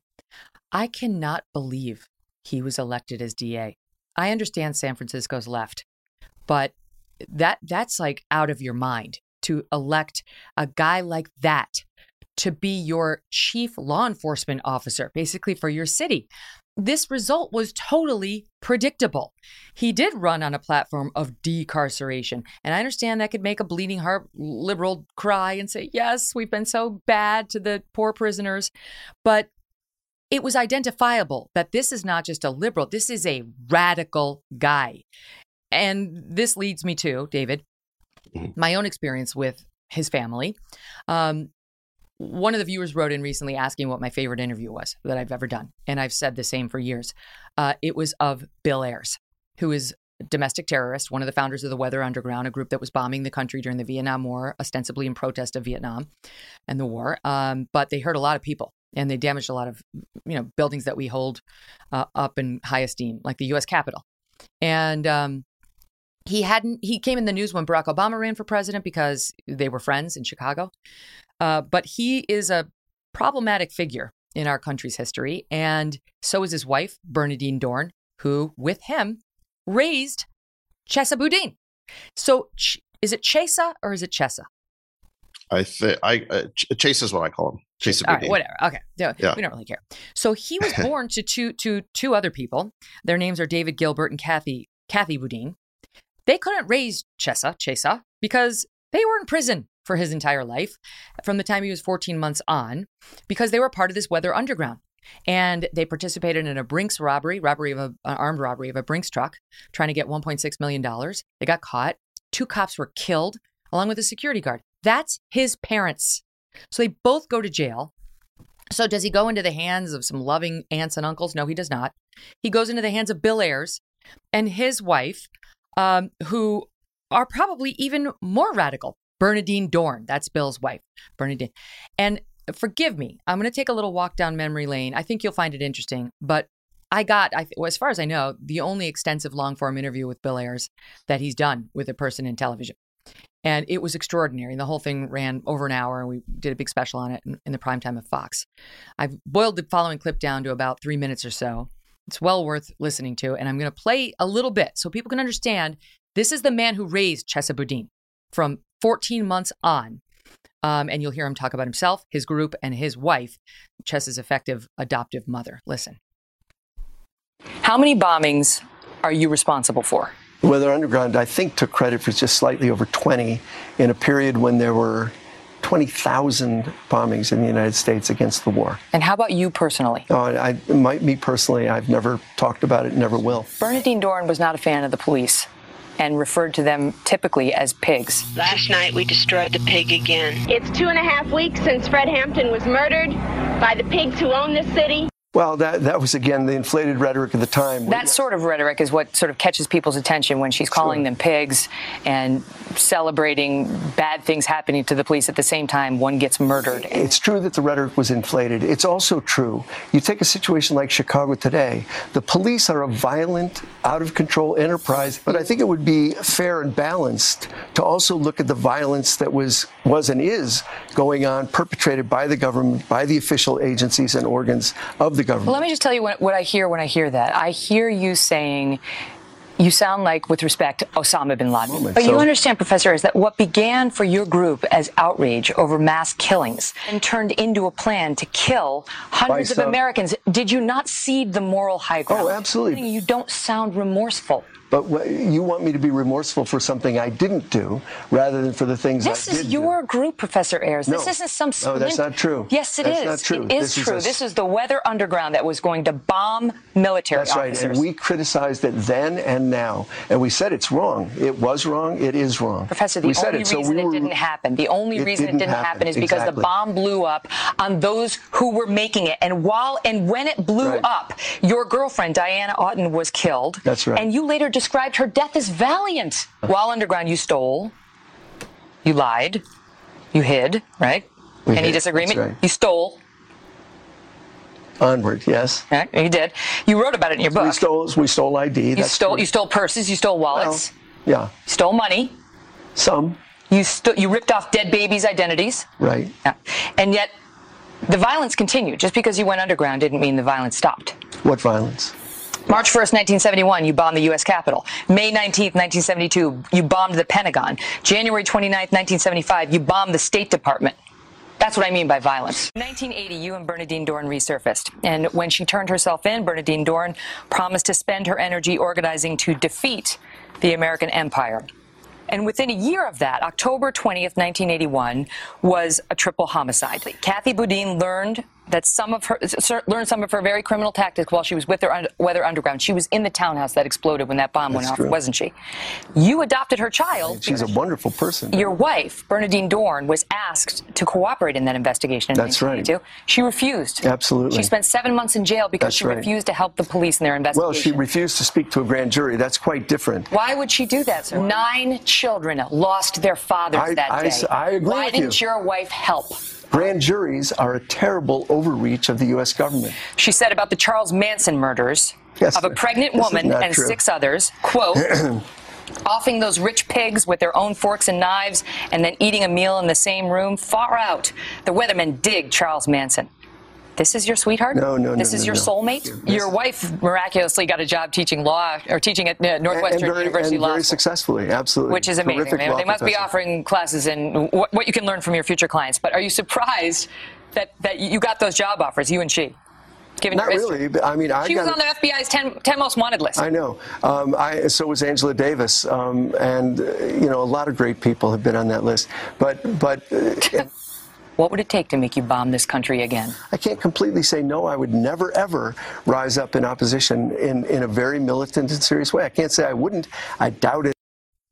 I cannot believe he was elected as D A. I understand San Francisco's left, but that that's like out of your mind to elect a guy like that to be your chief law enforcement officer, basically for your city. This result was totally predictable. He did run on a platform of decarceration. And I understand that could make a bleeding heart liberal cry and say, yes, we've been so bad to the poor prisoners. But it was identifiable that this is not just a liberal, this is a radical guy. And this leads me to, David, my own experience with his family. Um, one of the viewers wrote in recently asking what my favorite interview was that I've ever done. And I've said the same for years. Uh, it was of Bill Ayers, who is a domestic terrorist, one of the founders of the Weather Underground, a group that was bombing the country during the Vietnam War, ostensibly in protest of Vietnam and the war. Um, but they hurt a lot of people. And they damaged a lot of, you know, buildings that we hold uh, up in high esteem, like the U S Capitol. And um, he hadn't, he came in the news when Barack Obama ran for president because they were friends in Chicago. Uh, but he is a problematic figure in our country's history. And so is his wife, Bernardine Dohrn, who with him raised Chesa Boudin. So ch- is it Chesa or is it Chesa? I think I uh, Ch- Chase is what I call him. Chesa All Boudin. right, whatever. Okay, yeah, Yeah. we don't really care. So he was born to two to two other people. Their names are David Gilbert and Kathy Kathy Boudin. They couldn't raise Chesa Chesa because they were in prison for his entire life from the time he was fourteen months on, because they were part of this Weather Underground. And they participated in a Brinks robbery, robbery of a, an armed robbery of a Brinks truck, trying to get one point six million dollars. They got caught. Two cops were killed, along with a security guard. That's his parents. So they both go to jail. So does he go into the hands of some loving aunts and uncles? No, he does not. He goes into the hands of Bill Ayers and his wife, um, who are probably even more radical. Bernardine Dohrn, that's Bill's wife, Bernardine. And forgive me, I'm going to take a little walk down memory lane. I think you'll find it interesting. But I got, I, well, as far as I know, the only extensive long-form interview with Bill Ayers that he's done with a person in television. And it was extraordinary. And the whole thing ran over an hour, and we did a big special on it in, in the primetime of Fox. I've boiled the following clip down to about three minutes or so. It's well worth listening to. And I'm going to play a little bit so people can understand this is the man who raised Chesa Boudin from fourteen months on. Um, and you'll hear him talk about himself, his group, and his wife, Chesa's effective adoptive mother. Listen. How many bombings are you responsible for? Weather Underground, I think, took credit for just slightly over twenty in a period when there were twenty thousand bombings in the United States against the war. And how about you personally? Oh, I, I, me personally, I've never talked about it, never will. Bernardine Dohrn was not a fan of the police and referred to them typically as pigs. Last night we destroyed the pig again. It's two and a half weeks since Fred Hampton was murdered by the pigs who own this city. Well, that that was, again, the inflated rhetoric of the time. That sort of rhetoric is what sort of catches people's attention when she's calling sure. them pigs and celebrating bad things happening to the police at the same time one gets murdered. It's true that the rhetoric was inflated. It's also true. You take a situation like Chicago today, the police are a violent, out-of-control enterprise, but I think it would be fair and balanced to also look at the violence that was, was and is going on, perpetrated by the government, by the official agencies and organs of the government. Well, let me just tell you what, what I hear when I hear that. I hear you saying, you sound like, with respect, Osama bin Laden. Moment. But so, you understand, Professor, is that what began for your group as outrage over mass killings and turned into a plan to kill hundreds of Americans, did you not cede the moral high ground? Oh, absolutely. You don't sound remorseful. But wh- you want me to be remorseful for something I didn't do rather than for the things this I did do. This is your group, Professor Ayers. No. This isn't some... No, that's not true. Yes, it that's is. Not true. It is this true. Is a... This is the Weather Underground that was going to bomb military That's officers. right, and we criticized it then and now. And we said it's wrong. It was wrong. It is wrong. Professor, the we only it, so reason we were... it didn't happen, the only it reason didn't it didn't happen, happen is because exactly. the bomb blew up on those who were making it. And while and when it blew right. up, your girlfriend, Diana Oughton, was killed. That's right. And you later described her death as valiant. While underground, you stole, you lied, you hid, right? We Any hid. disagreement? That's right. You stole. Onward, yes. Right? You did. You wrote about it in your book. We stole. We stole I D. You That's stole. true. You stole purses. You stole wallets. Well, yeah. You stole money. Some. You st- You ripped off dead babies' identities. Right. Yeah. And yet, the violence continued. Just because you went underground didn't mean the violence stopped. What violence? March first, nineteen seventy-one, you bombed the U S Capitol. May nineteenth, nineteen seventy-two, you bombed the Pentagon. January twenty-ninth, nineteen seventy-five, you bombed the State Department. That's what I mean by violence. In nineteen eighty, you and Bernadine Dohrn resurfaced. And when she turned herself in, Bernadine Dohrn promised to spend her energy organizing to defeat the American empire. And within a year of that, October twentieth, nineteen eighty-one, was a triple homicide. Kathy Boudin learned that some of her learned some of her very criminal tactics while she was with her Weather Underground. She was in the townhouse that exploded when that bomb That's went off, true. wasn't she? You adopted her child. She's a wonderful person. Your wife, Bernadine Dohrn, was asked to cooperate in that investigation in That's right. nineteen eighty-two. She refused. Absolutely. She spent seven months in jail because That's she right. refused to help the police in their investigation. Well, she refused to speak to a grand jury. That's quite different. Why would she do that, sir? Nine children lost their fathers I- that I- day. I agree Why with didn't you. your wife help? Grand juries are a terrible overreach of the U S government. She said about the Charles Manson murders Yes, of a pregnant this is woman not and true. six others, quote, offing those rich pigs with their own forks and knives and then eating a meal in the same room. Far out. The weathermen dig Charles Manson. This is your sweetheart? No, no, no, This is no, your no. soulmate? Yes. Your wife miraculously got a job teaching law or teaching at uh, Northwestern and very, University and Law very School. successfully, absolutely. Which is amazing. Terrific They, law they must be professor. offering classes in what, what you can learn from your future clients. But are you surprised that, that you got those job offers, you and she? Given Not your history? really. but I mean, I She got was on the F B I's ten, ten most wanted list. I know. Um, I, so was Angela Davis, um, and uh, you know, a lot of great people have been on that list. But, but uh, What would it take to make you bomb this country again? I can't completely say no. I would never ever rise up in opposition in in a very militant and serious way. I can't say I wouldn't. I doubt it.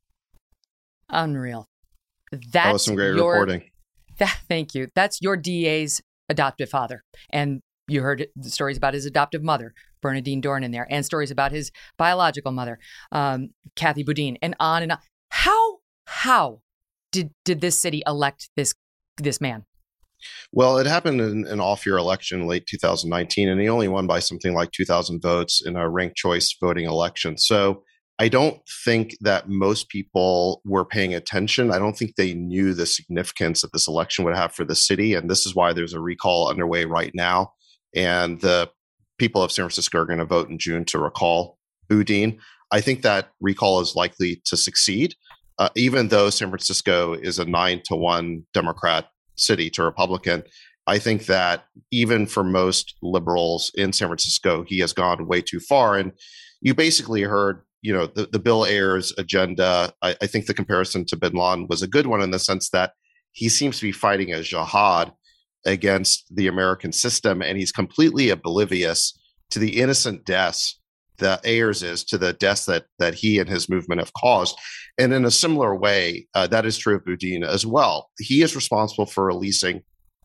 Unreal. That's That was some great your, reporting. That, thank you. That's your D A's adoptive father. And you heard the stories about his adoptive mother, Bernadine Dohrn, in there, and stories about his biological mother, um, Kathy Boudin, and on and on. How, how did, did this city elect this, this man? Well, it happened in an off-year election late two thousand nineteen, and he only won by something like two thousand votes in a ranked choice voting election. So I don't think that most people were paying attention. I don't think they knew the significance that this election would have for the city, and this is why there's a recall underway right now. And the people of San Francisco are going to vote in June to recall Boudin. I think that recall is likely to succeed, uh, even though San Francisco is a nine to one Democrat city to Republican. I think that even for most liberals in San Francisco, he has gone way too far. And you basically heard, you know, the, the Bill Ayers agenda. I, I think the comparison to Bin Laden was a good one in the sense that he seems to be fighting a jihad against the American system, and he's completely oblivious to the innocent deaths that Ayers is, to the deaths that that he and his movement have caused. And in a similar way, uh, that is true of Boudin as well. He is responsible for releasing,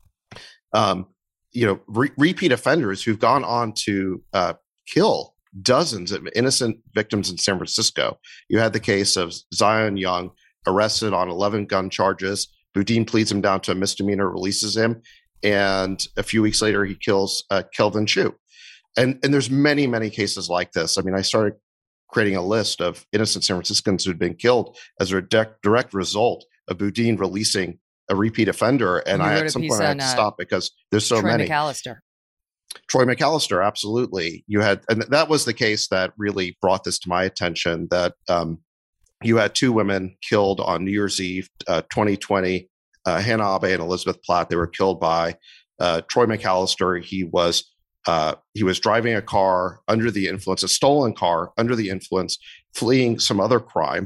um, you know, re- repeat offenders who've gone on to uh, kill dozens of innocent victims in San Francisco. You had the case of Zion Young, arrested on eleven gun charges. Boudin pleads him down to a misdemeanor, releases him, and a few weeks later, he kills uh, Kelvin Chu. And and there's many, many cases like this. I mean, I started creating a list of innocent San Franciscans who'd been killed as a direct, direct result of Boudin releasing a repeat offender. And You I wrote at a some piece point I had on, to uh, stop because there's so Troy many. McAllister. Troy McAllister, absolutely. You had, and that was the case that really brought this to my attention. That um, you had two women killed on New Year's Eve, uh, twenty twenty. Uh, Hannah Abe and Elizabeth Platt. They were killed by uh, Troy McAllister. He was uh, he was driving a car under the influence, a stolen car under the influence, fleeing some other crime.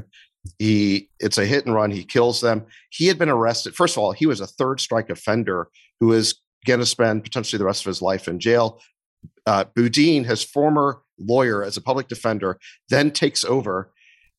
He it's a hit and run. He kills them. He had been arrested. First of all, he was a third strike offender who is going to spend potentially the rest of his life in jail. Uh, Boudin, his former lawyer as a public defender, then takes over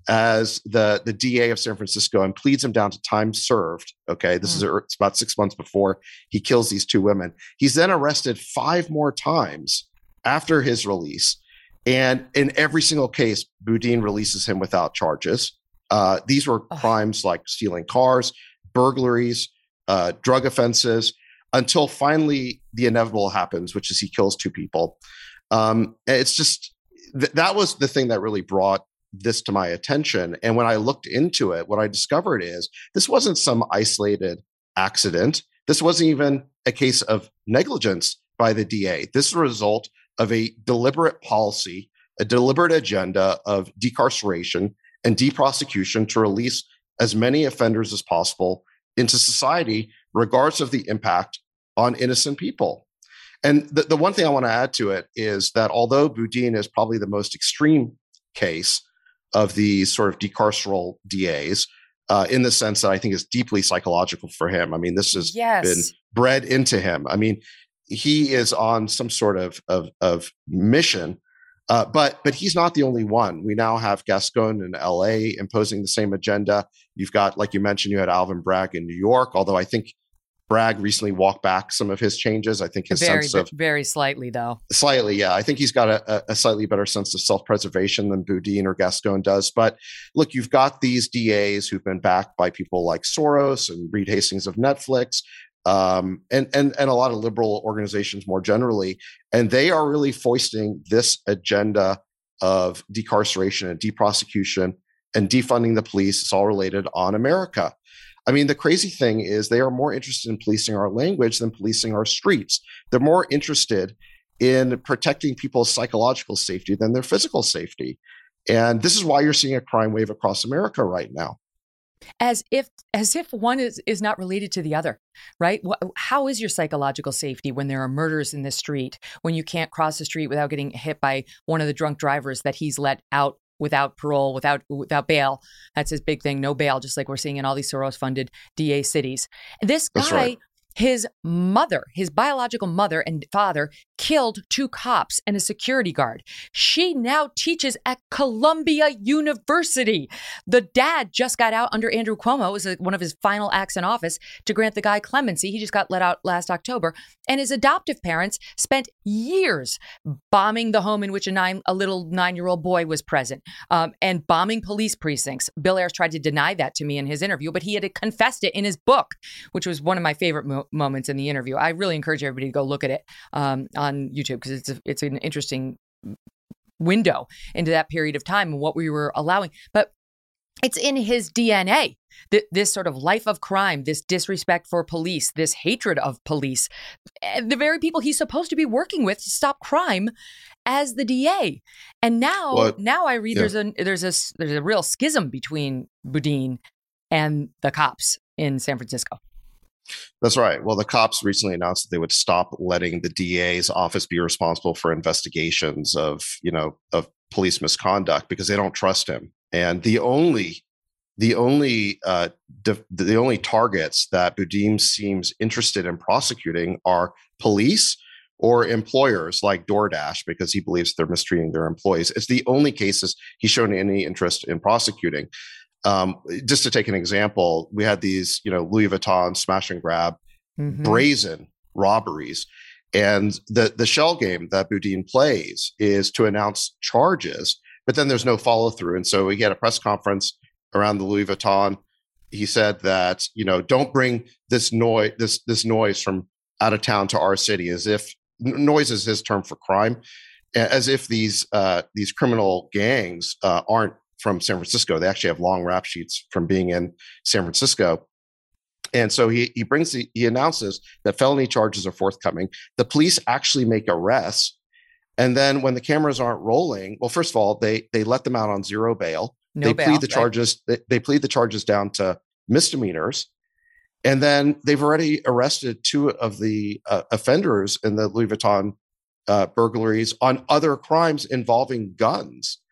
as the, the D A of San Francisco and pleads him down to time served. Okay, this mm. is it's about six months before he kills these two women. He's then arrested five more times after his release. And in every single case, Boudin releases him without charges. Uh, these were oh. crimes like stealing cars, burglaries, uh, drug offenses, until finally the inevitable happens, which is he kills two people. Um, it's just, th- that was the thing that really brought this to my attention. And when I looked into it, what I discovered is this wasn't some isolated accident. This wasn't even a case of negligence by the D A. This is a result of a deliberate policy, a deliberate agenda of decarceration and deprosecution to release as many offenders as possible into society, regardless of the impact on innocent people. And the, the one thing I want to add to it is that although Boudin is probably the most extreme case of these sort of decarceral D As, uh, in the sense that I think is deeply psychological for him. I mean, this has yes. been bred into him. I mean, he is on some sort of of, of mission, uh, but but he's not the only one. We now have Gascon in L A imposing the same agenda. You've got, like you mentioned, you had Alvin Bragg in New York, although I think Bragg recently walked back some of his changes. I think his very, sense of very slightly, though. Slightly, yeah. I think he's got a, a slightly better sense of self-preservation than Boudin or Gascon does. But look, you've got these D As who've been backed by people like Soros and Reed Hastings of Netflix, um, and and and a lot of liberal organizations more generally, and they are really foisting this agenda of decarceration and deprosecution and defunding the police. It's all related on America. I mean, the crazy thing is they are more interested in policing our language than policing our streets. They're more interested in protecting people's psychological safety than their physical safety. And this is why you're seeing a crime wave across America right now. As if as if one is, is not related to the other, right? How is your psychological safety when there are murders in the street, when you can't cross the street without getting hit by one of the drunk drivers that he's let out without parole, without without bail? That's his big thing, no bail, just like we're seeing in all these Soros-funded D A cities. This guy, right. his mother, his biological mother and father killed two cops and a security guard. She now teaches at Columbia University. The dad just got out under Andrew Cuomo. It was one of his final acts in office to grant the guy clemency. He just got let out last October. And his adoptive parents spent years bombing the home in which a nine, a little nine-year-old boy was present, um, and bombing police precincts. Bill Ayers tried to deny that to me in his interview, but he had confessed it in his book, which was one of my favorite mo- moments in the interview. I really encourage everybody to go look at it um, on YouTube because it's a, it's an interesting window into that period of time and what we were allowing. But it's in his D N A, th- this sort of life of crime, this disrespect for police, this hatred of police, the very people he's supposed to be working with to stop crime as the D A. And now, well, now I read yeah. there's a there's a there's a real schism between Boudin and the cops in San Francisco. That's right. Well, the cops recently announced that they would stop letting the D A's office be responsible for investigations of, you know, of police misconduct because they don't trust him. And the only, the only, uh, de- the only targets that Boudin seems interested in prosecuting are police or employers like DoorDash because he believes they're mistreating their employees. It's the only cases he's shown any interest in prosecuting. Um, just to take an example, we had these, you know, Louis Vuitton smash and grab, mm-hmm. brazen robberies. And the, the shell game that Boudin plays is to announce charges, but then there's no follow through. And so he had a press conference around the Louis Vuitton. He said that, you know, don't bring this noise, this, this noise from out of town to our city, as if noise is his term for crime, as if these, uh, these criminal gangs uh, aren't from San Francisco. They actually have long rap sheets from being in San Francisco. And so he he brings the, he announces that felony charges are forthcoming. The police actually make arrests. And then when the cameras aren't rolling, well, first of all, they they let them out on zero bail. No they bail, plead the right? charges, they, they plead the charges down to misdemeanors. And then they've already arrested two of the uh, offenders in the Louis Vuitton uh, burglaries on other crimes involving guns.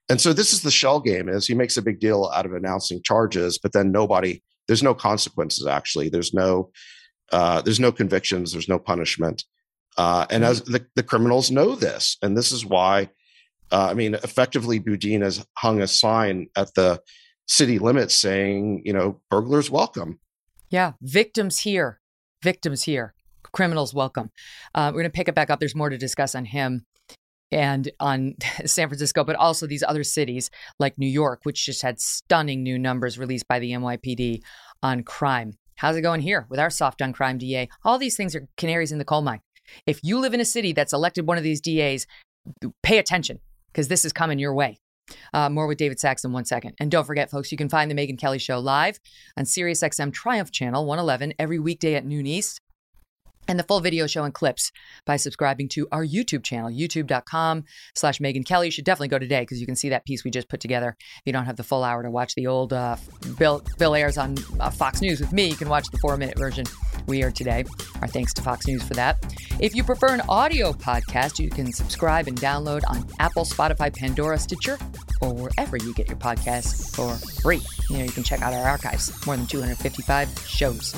And so this is the shell game, is he makes a big deal out of announcing charges, but then nobody, there's no consequences, actually. There's no, uh, there's no convictions, there's no punishment. Uh, and as the, the criminals know this, and this is why, uh, I mean, effectively Boudin has hung a sign at the city limits saying, you know, burglars welcome. Yeah. Victims here. Victims here. Criminals welcome. Uh, we're going to pick it back up. There's more to discuss on him and on San Francisco, but also these other cities like New York, which just had stunning new numbers released by the N Y P D on crime. How's it going here with our soft on crime D A? All these things are canaries in the coal mine. If you live in a city that's elected one of these D As, pay attention, because this is coming your way. Uh, more with David Sacks in one second. And don't forget, folks, you can find the Megyn Kelly Show live on SiriusXM Triumph Channel one eleven every weekday at noon East. And the full video show and clips by subscribing to our YouTube channel, youtube.com slash Megyn Kelly. You should definitely go today because you can see that piece we just put together. If you don't have the full hour to watch the old uh, Bill, Bill airs on uh, Fox News with me, you can watch the four-minute version we aired today. Our thanks to Fox News for that. If you prefer an audio podcast, you can subscribe and download on Apple, Spotify, Pandora, Stitcher, or wherever you get your podcasts for free. You know, you can check out our archives, more than two hundred fifty-five shows.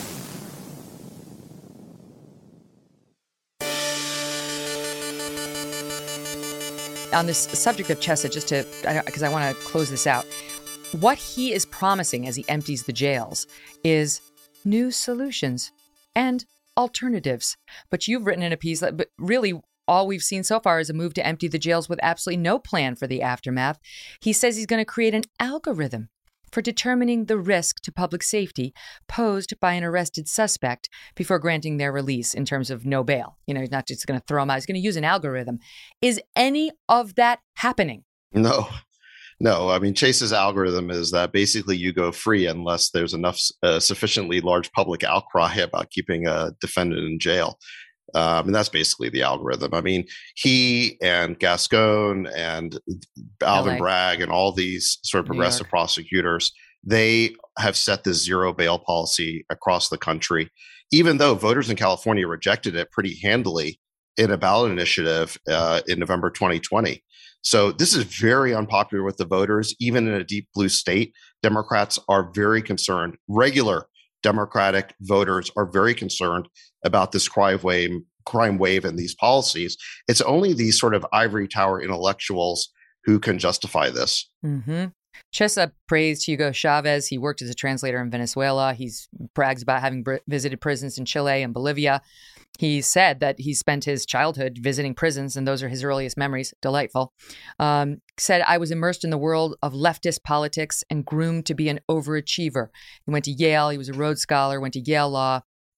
On this subject of Chesa, just to, because I, I want to close this out, what he is promising as he empties the jails is new solutions and alternatives. But you've written in a piece that, but really all we've seen so far is a move to empty the jails with absolutely no plan for the aftermath. He says he's going to create an algorithm for determining the risk to public safety posed by an arrested suspect before granting their release in terms of no bail. You know, he's not just going to throw them out. He's going to use an algorithm. Is any of that happening? No, no. I mean, Chase's algorithm is that basically you go free unless there's enough uh, sufficiently large public outcry about keeping a defendant in jail. Um, and that's basically the algorithm. I mean, he and Gascon and Alvin L A. Bragg and all these sort of progressive prosecutors, they have set this zero bail policy across the country, even though voters in California rejected it pretty handily in a ballot initiative uh, in November twenty twenty. So this is very unpopular with the voters. Even in a deep blue state, Democrats are very concerned. Regular Democratic voters are very concerned about this crime wave, crime wave and these policies. It's only these sort of ivory tower intellectuals who can justify this. Mm-hmm. Chesa praised Hugo Chavez. He worked as a translator in Venezuela. He brags about having br- visited prisons in Chile and Bolivia. He said that he spent his childhood visiting prisons, and those are his earliest memories. Delightful. Um, said, I was immersed in the world of leftist politics and groomed to be an overachiever. He went to Yale. He was a Rhodes Scholar, went to Yale Law.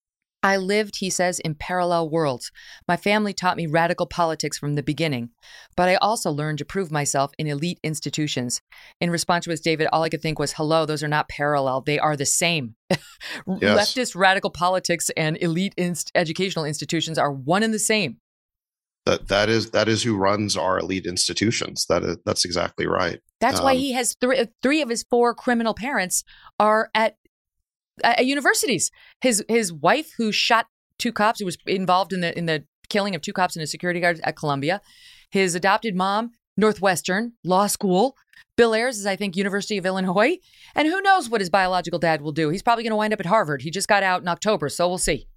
I lived, he says, in parallel worlds. My family taught me radical politics from the beginning, but I also learned to prove myself in elite institutions. In response to his David, all I could think was, hello, those are not parallel. They are the same. Yes. Leftist radical politics and elite inst- educational institutions are one and the same. That that is that is who runs our elite institutions. That is that's exactly right. That's um, why he has three three of his four criminal parents are at at universities. His his wife, who shot two cops, who was involved in the in the killing of two cops and a security guard at Columbia. His adopted mom, Northwestern Law School. Bill Ayers is, I think, University of Illinois. And who knows what his biological dad will do? He's probably going to wind up at Harvard. He just got out in October, so we'll see.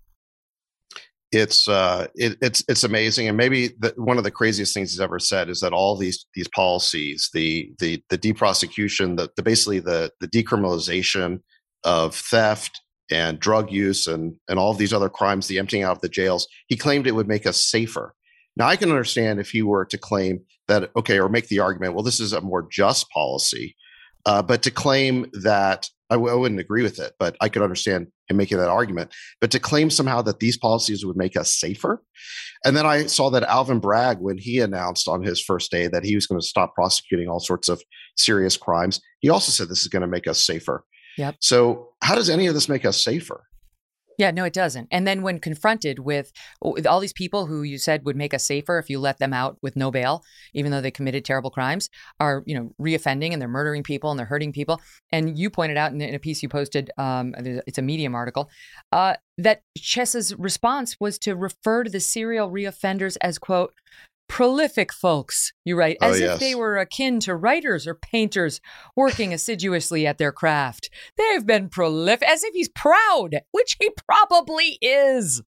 It's uh, it, it's it's amazing, and maybe the, one of the craziest things he's ever said is that all these these policies, the the the deprosecution, the, the basically the the decriminalization of theft and drug use and and all of these other crimes, the emptying out of the jails, he claimed it would make us safer. Now, I can understand if he were to claim that, okay, or make the argument, well, this is a more just policy, uh, but to claim that, I, w- I wouldn't agree with it, but I could understand him making that argument. But to claim somehow that these policies would make us safer. And then I saw that Alvin Bragg, when he announced on his first day that he was going to stop prosecuting all sorts of serious crimes, he also said this is going to make us safer. Yep. So how does any of this make us safer? Yeah, no, it doesn't. And then when confronted with, with all these people who you said would make us safer if you let them out with no bail, even though they committed terrible crimes, are, you know, reoffending and they're murdering people and they're hurting people. And you pointed out in, in a piece you posted, um, it's a Medium article, uh, that Chesa's response was to refer to the serial reoffenders as, quote, Prolific folks, you write, Oh, as yes. if they were akin to writers or painters working assiduously at their craft. They've been prolific, as if he's proud, which he probably is.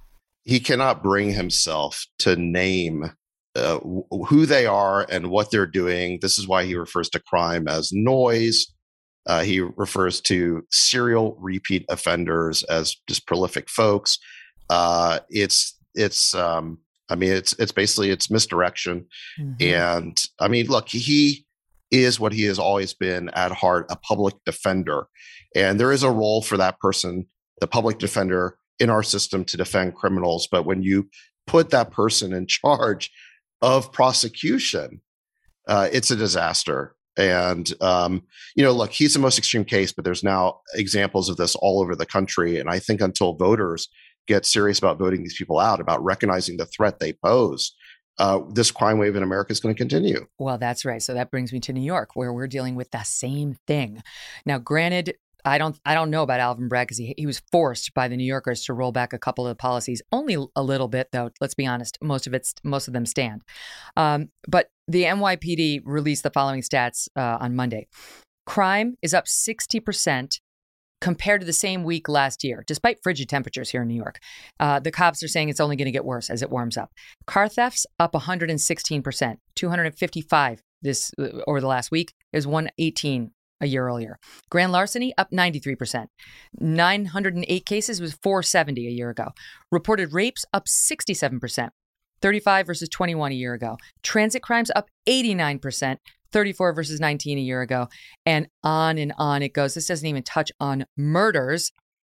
He cannot bring himself to name uh, who they are and what they're doing. This is why he refers to crime as noise. Uh, he refers to serial repeat offenders as just prolific folks. Uh, it's it's um, I mean it's it's basically it's misdirection. Mm-hmm. And I mean, look, he is what he has always been at heart, a public defender, and there is a role for that person, the public defender, in our system to defend criminals. But when you put that person in charge of prosecution, uh, it's a disaster. And, um, you know, look, he's the most extreme case, but there's now examples of this all over the country. And I think until voters get serious about voting these people out, about recognizing the threat they pose, uh, this crime wave in America is going to continue. Well, that's right. So that brings me to New York, where we're dealing with the same thing. Now, granted, I don't I don't know about Alvin Bragg because he, he was forced by the New Yorkers to roll back a couple of the policies, only a little bit, though. Let's be honest. Most of it's most of them stand. Um, but the N Y P D released the following stats uh, on Monday. Crime is up sixty percent compared to the same week last year, despite frigid temperatures here in New York. Uh, the cops are saying it's only going to get worse as it warms up. Car thefts up one hundred sixteen percent, two hundred fifty-five this uh, over the last week. Is one hundred eighteen a year earlier. Grand larceny up ninety-three percent. nine hundred eight cases was four hundred seventy a year ago. Reported rapes up sixty-seven percent. thirty-five versus twenty-one a year ago. Transit crimes up eighty-nine percent. thirty-four versus nineteen a year ago. And on and on it goes. This doesn't even touch on murders,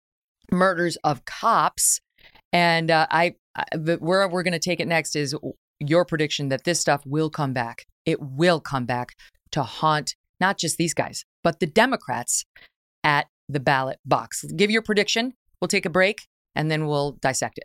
murders of cops. And uh, I, I the, where we're going to take it next is your prediction that this stuff will come back. It will come back to haunt not just these guys, but the Democrats at the ballot box. Give your prediction. We'll take a break and then we'll dissect it.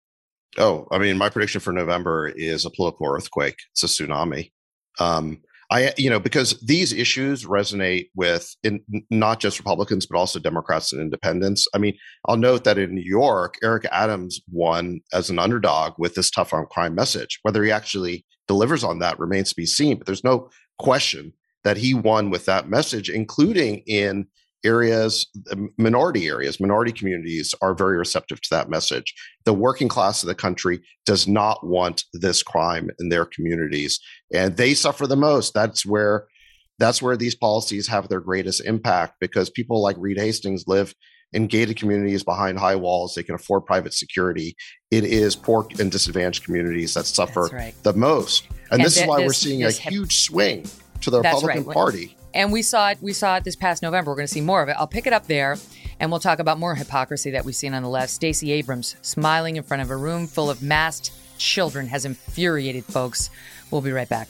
Oh, I mean, my prediction for November is a political earthquake. It's a tsunami. Um, I, you know, because these issues resonate with in, not just Republicans, but also Democrats and independents. I mean, I'll note that in New York, Eric Adams won as an underdog with this tough on crime message. Whether he actually delivers on that remains to be seen, but there's no question that he won with that message, including in areas, minority areas, minority communities are very receptive to that message. The working class of the country does not want this crime in their communities, and they suffer the most. That's where, that's where these policies have their greatest impact, because people like Reed Hastings live in gated communities behind high walls. They can afford private security. It is poor and disadvantaged communities that suffer right. the most. And, and this th- is why this, we're seeing a hip- huge swing to the That's Republican right. Party. And we saw it, we saw it this past November. We're going to see more of it. I'll pick it up there and we'll talk about more hypocrisy that we've seen on the left. Stacey Abrams smiling in front of a room full of masked children has infuriated folks. We'll be right back.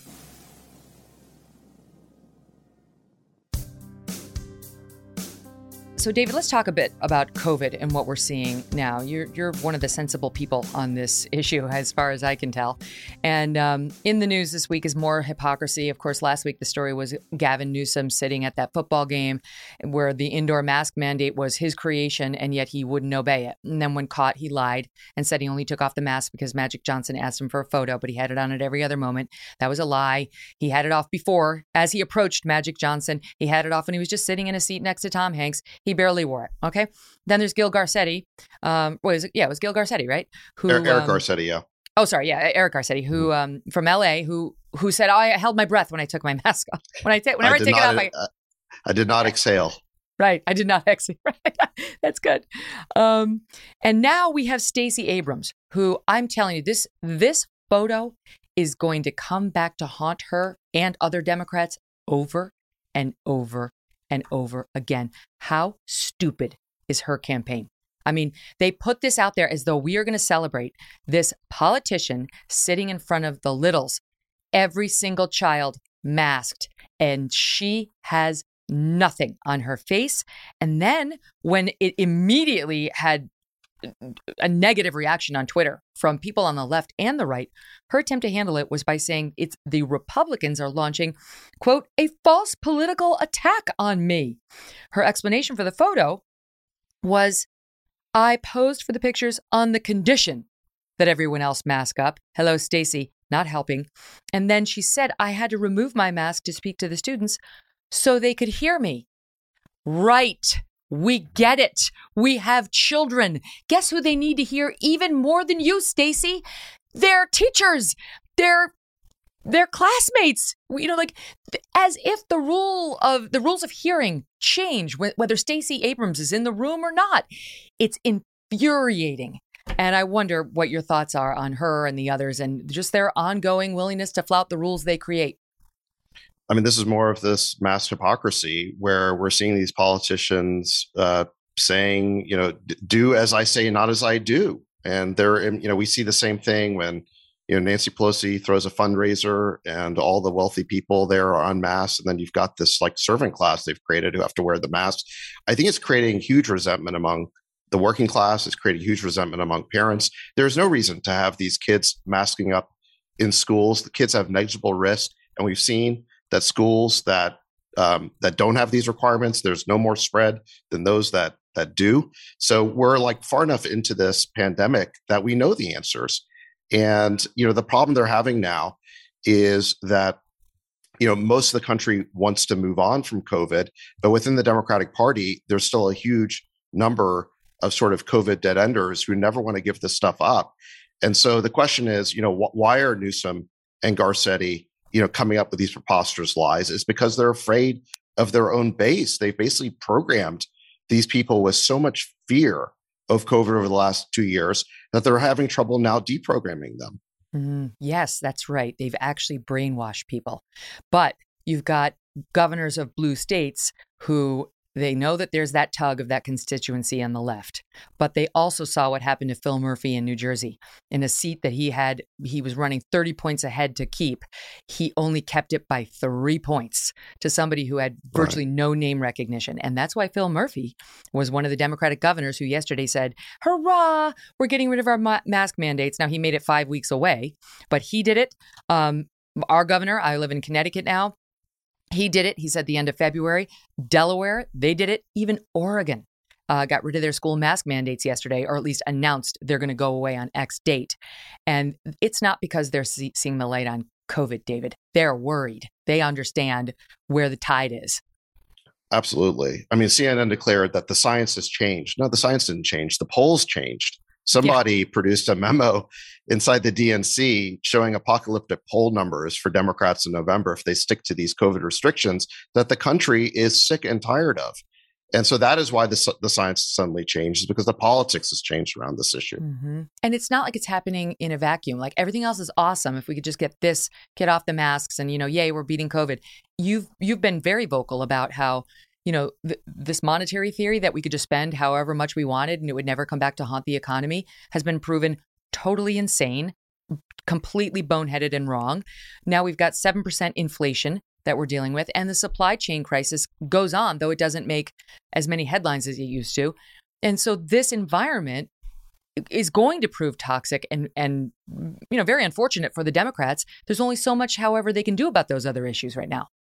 So, David, let's talk a bit about COVID and what we're seeing now. You're you're one of the sensible people on this issue, as far as I can tell. And um, in the news this week is more hypocrisy. Of course, last week the story was Gavin Newsom sitting at that football game where the indoor mask mandate was his creation, and yet he wouldn't obey it. And then when caught, he lied and said he only took off the mask because Magic Johnson asked him for a photo, but he had it on at every other moment. That was a lie. He had it off before. As he approached Magic Johnson, he had it off when he was just sitting in a seat next to Tom Hanks. He barely wore it. Okay. Then there's Gil Garcetti. Um, what is it? Yeah, it was Gil Garcetti, right? Who, Eric um, Garcetti, yeah. Oh, sorry. Yeah, Eric Garcetti, who um, from L A, who who said, oh, I held my breath when I took my mask off. When I take, whenever I, I take not, it off, I, I did not exhale. Right. I did not exhale. Right. That's good. Um, and now we have Stacey Abrams, who I'm telling you, this this photo is going to come back to haunt her and other Democrats over and over and over again. How stupid is her campaign? I mean, they put this out there as though we are going to celebrate this politician sitting in front of the littles, every single child masked, and she has nothing on her face. And then when it immediately had a negative reaction on Twitter from people on the left and the right, her attempt to handle it was by saying it's the Republicans are launching, quote, a false political attack on me. Her explanation for the photo was, I posed for the pictures on the condition that everyone else mask up. Hello, Stacey. not helping. And then she said, I had to remove my mask to speak to the students so they could hear me. Right. We get it. We have children. Guess who they need to hear even more than you, Stacey? Their teachers, their their classmates. You know, like as if the rule of the rules of hearing change whether Stacey Abrams is in the room or not. It's infuriating. And I wonder what your thoughts are on her and the others and just their ongoing willingness to flout the rules they create. I mean, this is more of this mass hypocrisy where we're seeing these politicians uh, saying, you know, do as I say, not as I do. And they're, you know, we see the same thing when, you know, Nancy Pelosi throws a fundraiser and all the wealthy people there are unmasked. And then you've got this like servant class they've created who have to wear the mask. I think it's creating huge resentment among the working class. It's creating huge resentment among parents. There's no reason to have these kids masking up in schools. The kids have negligible risk. And we've seen that schools that um, that don't have these requirements, there's no more spread than those that that do. So we're like far enough into this pandemic that we know the answers. And you know the problem they're having now is that you know most of the country wants to move on from COVID, but within the Democratic Party, there's still a huge number of sort of COVID dead enders who never want to give this stuff up. And so the question is, you know, wh- why are Newsom and Garcetti you know, coming up with these preposterous lies? Is because they're afraid of their own base. They've basically programmed these people with so much fear of COVID over the last two years that they're having trouble now deprogramming them. Mm, yes, that's right. They've actually brainwashed people. But you've got governors of blue states who they know that there's that tug of that constituency on the left, but they also saw what happened to Phil Murphy in New Jersey in a seat that he had, he was running thirty points ahead to keep. He only kept it by three points to somebody who had virtually right. no name recognition. And that's why Phil Murphy was one of the Democratic governors who yesterday said, hurrah, we're getting rid of our ma- mask mandates. Now he made it five weeks away, but he did it. Um, our governor, I live in Connecticut now. He did it. He said the end of February. Delaware, they did it. Even Oregon uh, got rid of their school mask mandates yesterday, or at least announced they're going to go away on X date. And it's not because they're see- seeing the light on COVID, David. They're worried. They understand where the tide is. Absolutely. I mean, C N N declared that the science has changed. No, the science didn't change. The polls changed. Somebody yeah. produced a memo inside the D N C showing apocalyptic poll numbers for Democrats in November if they stick to these COVID restrictions that the country is sick and tired of. And so that is why the, the science suddenly changed, because the politics has changed around this issue. Mm-hmm. And it's not like it's happening in a vacuum. Like everything else is awesome. If we could just get this, get off the masks and, you know, yay, we're beating COVID. You've you've been very vocal about how you know, th- this monetary theory that we could just spend however much we wanted and it would never come back to haunt the economy has been proven totally insane, completely boneheaded and wrong. Now we've got seven percent inflation that we're dealing with, and the supply chain crisis goes on, though it doesn't make as many headlines as it used to. And so this environment is going to prove toxic and, and you know, very unfortunate for the Democrats. There's only so much, however, they can do about those other issues right now.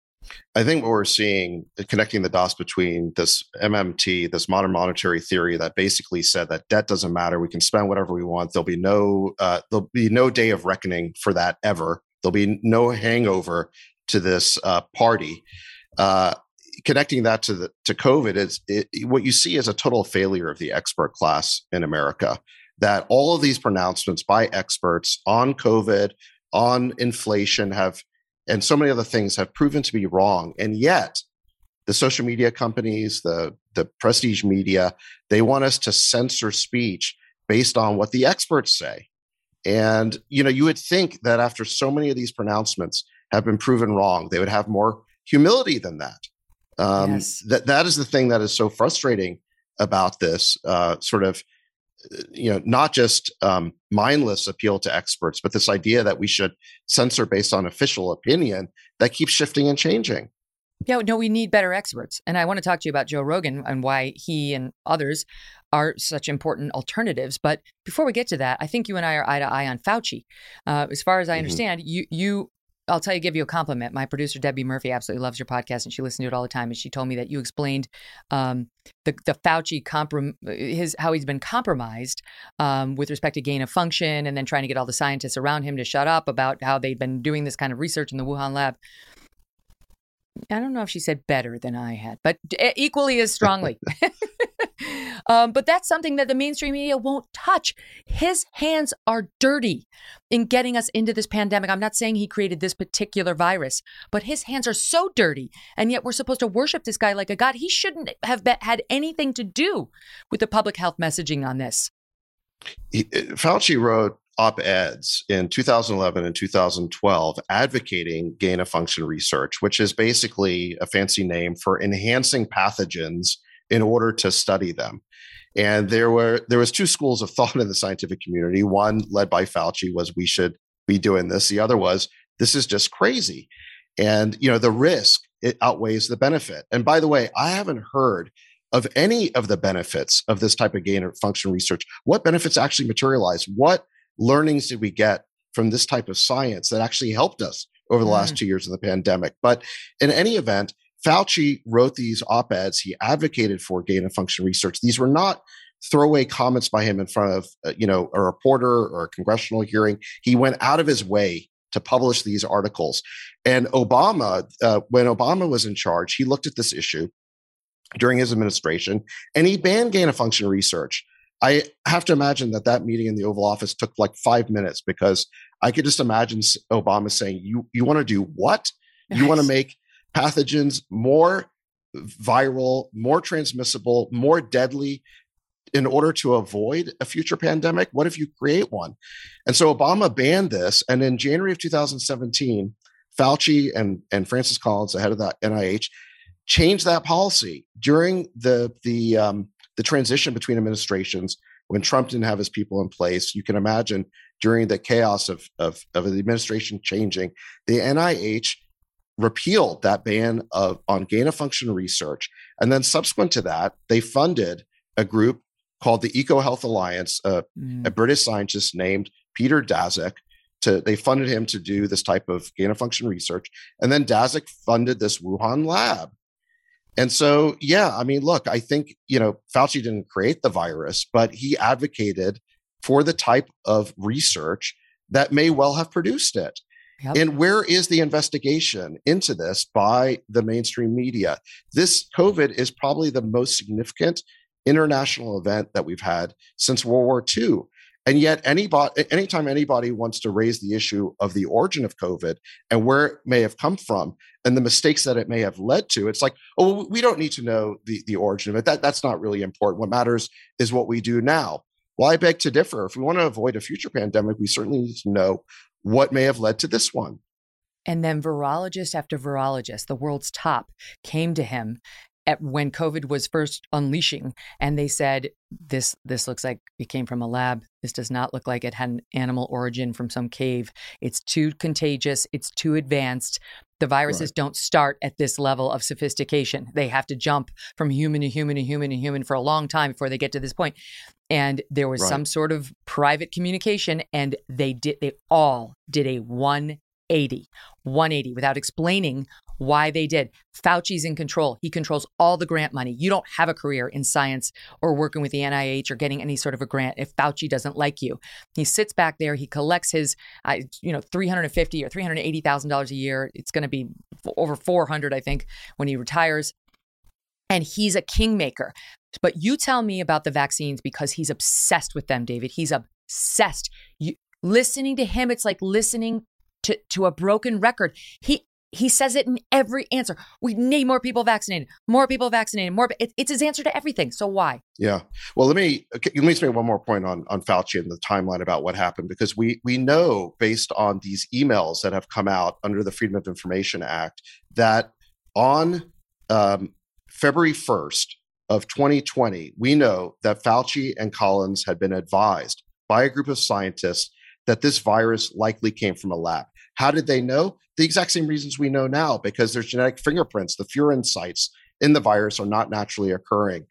I think what we're seeing, connecting the dots between this M M T, this modern monetary theory that basically said that debt doesn't matter, we can spend whatever we want. There'll be no, uh, there'll be no day of reckoning for that ever. There'll be no hangover to this uh, party. Uh, connecting that to the to COVID is it, what you see is a total failure of the expert class in America. That all of these pronouncements by experts on COVID, on inflation, have and so many other things have proven to be wrong. And yet the social media companies, the, the prestige media, they want us to censor speech based on what the experts say. And, you know, you would think that after so many of these pronouncements have been proven wrong, they would have more humility than that. Um, yes. That that is the thing that is so frustrating about this uh, sort of, you know, not just um, mindless appeal to experts, but this idea that we should censor based on official opinion that keeps shifting and changing. Yeah, no, we need better experts. And I want to talk to you about Joe Rogan and why he and others are such important alternatives. But before we get to that, I think you and I are eye to eye on Fauci. Uh, as far as I understand, mm-hmm. you you I'll tell you, give you a compliment. My producer, Debbie Murphy, absolutely loves your podcast, and she listens to it all the time. And she told me that you explained um, the, the Fauci, comprom- his how he's been compromised um, with respect to gain of function, and then trying to get all the scientists around him to shut up about how they've been doing this kind of research in the Wuhan lab. I don't know if she said better than I had, but equally as strongly. um, but that's something that the mainstream media won't touch. His hands are dirty in getting us into this pandemic. I'm not saying he created this particular virus, but his hands are so dirty. And yet we're supposed to worship this guy like a god. He shouldn't have be- had anything to do with the public health messaging on this. He, Fauci wrote op-eds in two thousand eleven and two thousand twelve advocating gain-of-function research, which is basically a fancy name for enhancing pathogens in order to study them. And there were there was two schools of thought in the scientific community. One, led by Fauci, was we should be doing this. The other was, this is just crazy. And, you know, the risk, it outweighs the benefit. And by the way, I haven't heard of any of the benefits of this type of gain-of-function research. What benefits actually materialize? What learnings did we get from this type of science that actually helped us over the mm. last two years of the pandemic? But in any event, Fauci wrote these op-eds. He advocated for gain-of-function research. These were not throwaway comments by him in front of, uh, you know, a reporter or a congressional hearing. He went out of his way to publish these articles. And Obama, uh, when Obama was in charge, he looked at this issue during his administration, and he banned gain-of-function research. I have to imagine that that meeting in the Oval Office took like five minutes because I could just imagine Obama saying, you, you want to do what? You want to make pathogens more viral, more transmissible, more deadly in order to avoid a future pandemic? What if you create one? And so Obama banned this. And in January of two thousand seventeen, Fauci and, and Francis Collins, the head of the N I H, changed that policy during the, the, um, the transition between administrations when Trump didn't have his people in place. You can imagine during the chaos of, of, of the administration changing, the N I H repealed that ban of on gain-of-function research. And then subsequent to that, they funded a group called the EcoHealth Alliance, uh, mm. a British scientist named Peter Daszak. To, they funded him to do this type of gain-of-function research. And then Daszak funded this Wuhan lab. And so, yeah, I mean, look, I think, you know, Fauci didn't create the virus, but he advocated for the type of research that may well have produced it. Yep. And where is the investigation into this by the mainstream media? This COVID is probably the most significant international event that we've had since World War Two. And yet, anybody, anytime anybody wants to raise the issue of the origin of COVID and where it may have come from and the mistakes that it may have led to, it's like, oh, we don't need to know the, the origin of it. That, that's not really important. What matters is what we do now. Well, I beg to differ. If we want to avoid a future pandemic, we certainly need to know what may have led to this one. And then virologist after virologist, the world's top, came to him at when COVID was first unleashing, and they said, this this looks like it came from a lab. This does not look like it had an animal origin from some cave. It's too contagious. It's too advanced. The viruses right. don't start at this level of sophistication. They have to jump from human to human to human to human for a long time before they get to this point. And there was right. some sort of private communication, and they did. They all did a one eighty, one eighty without explaining why they did. Fauci's in control. He controls all the grant money. You don't have a career in science or working with the N I H or getting any sort of a grant if Fauci doesn't like you. He sits back there. He collects his, uh, you know, three hundred fifty thousand dollars or three hundred eighty thousand dollars a year. It's going to be over four hundred, I think, when he retires. And he's a kingmaker. But you tell me about the vaccines, because he's obsessed with them, David. He's obsessed. You, listening to him, it's like listening to, to a broken record. He He says it in every answer. We need more people vaccinated, more people vaccinated, more. It, it's his answer to everything. So why? Yeah. Well, let me let me make one more point on, on Fauci and the timeline about what happened, because we we know based on these emails that have come out under the Freedom of Information Act that on um, February first of twenty twenty, we know that Fauci and Collins had been advised by a group of scientists that this virus likely came from a lab. How did they know? The exact same reasons we know now, because there's genetic fingerprints. The furin sites in the virus are not naturally occurring.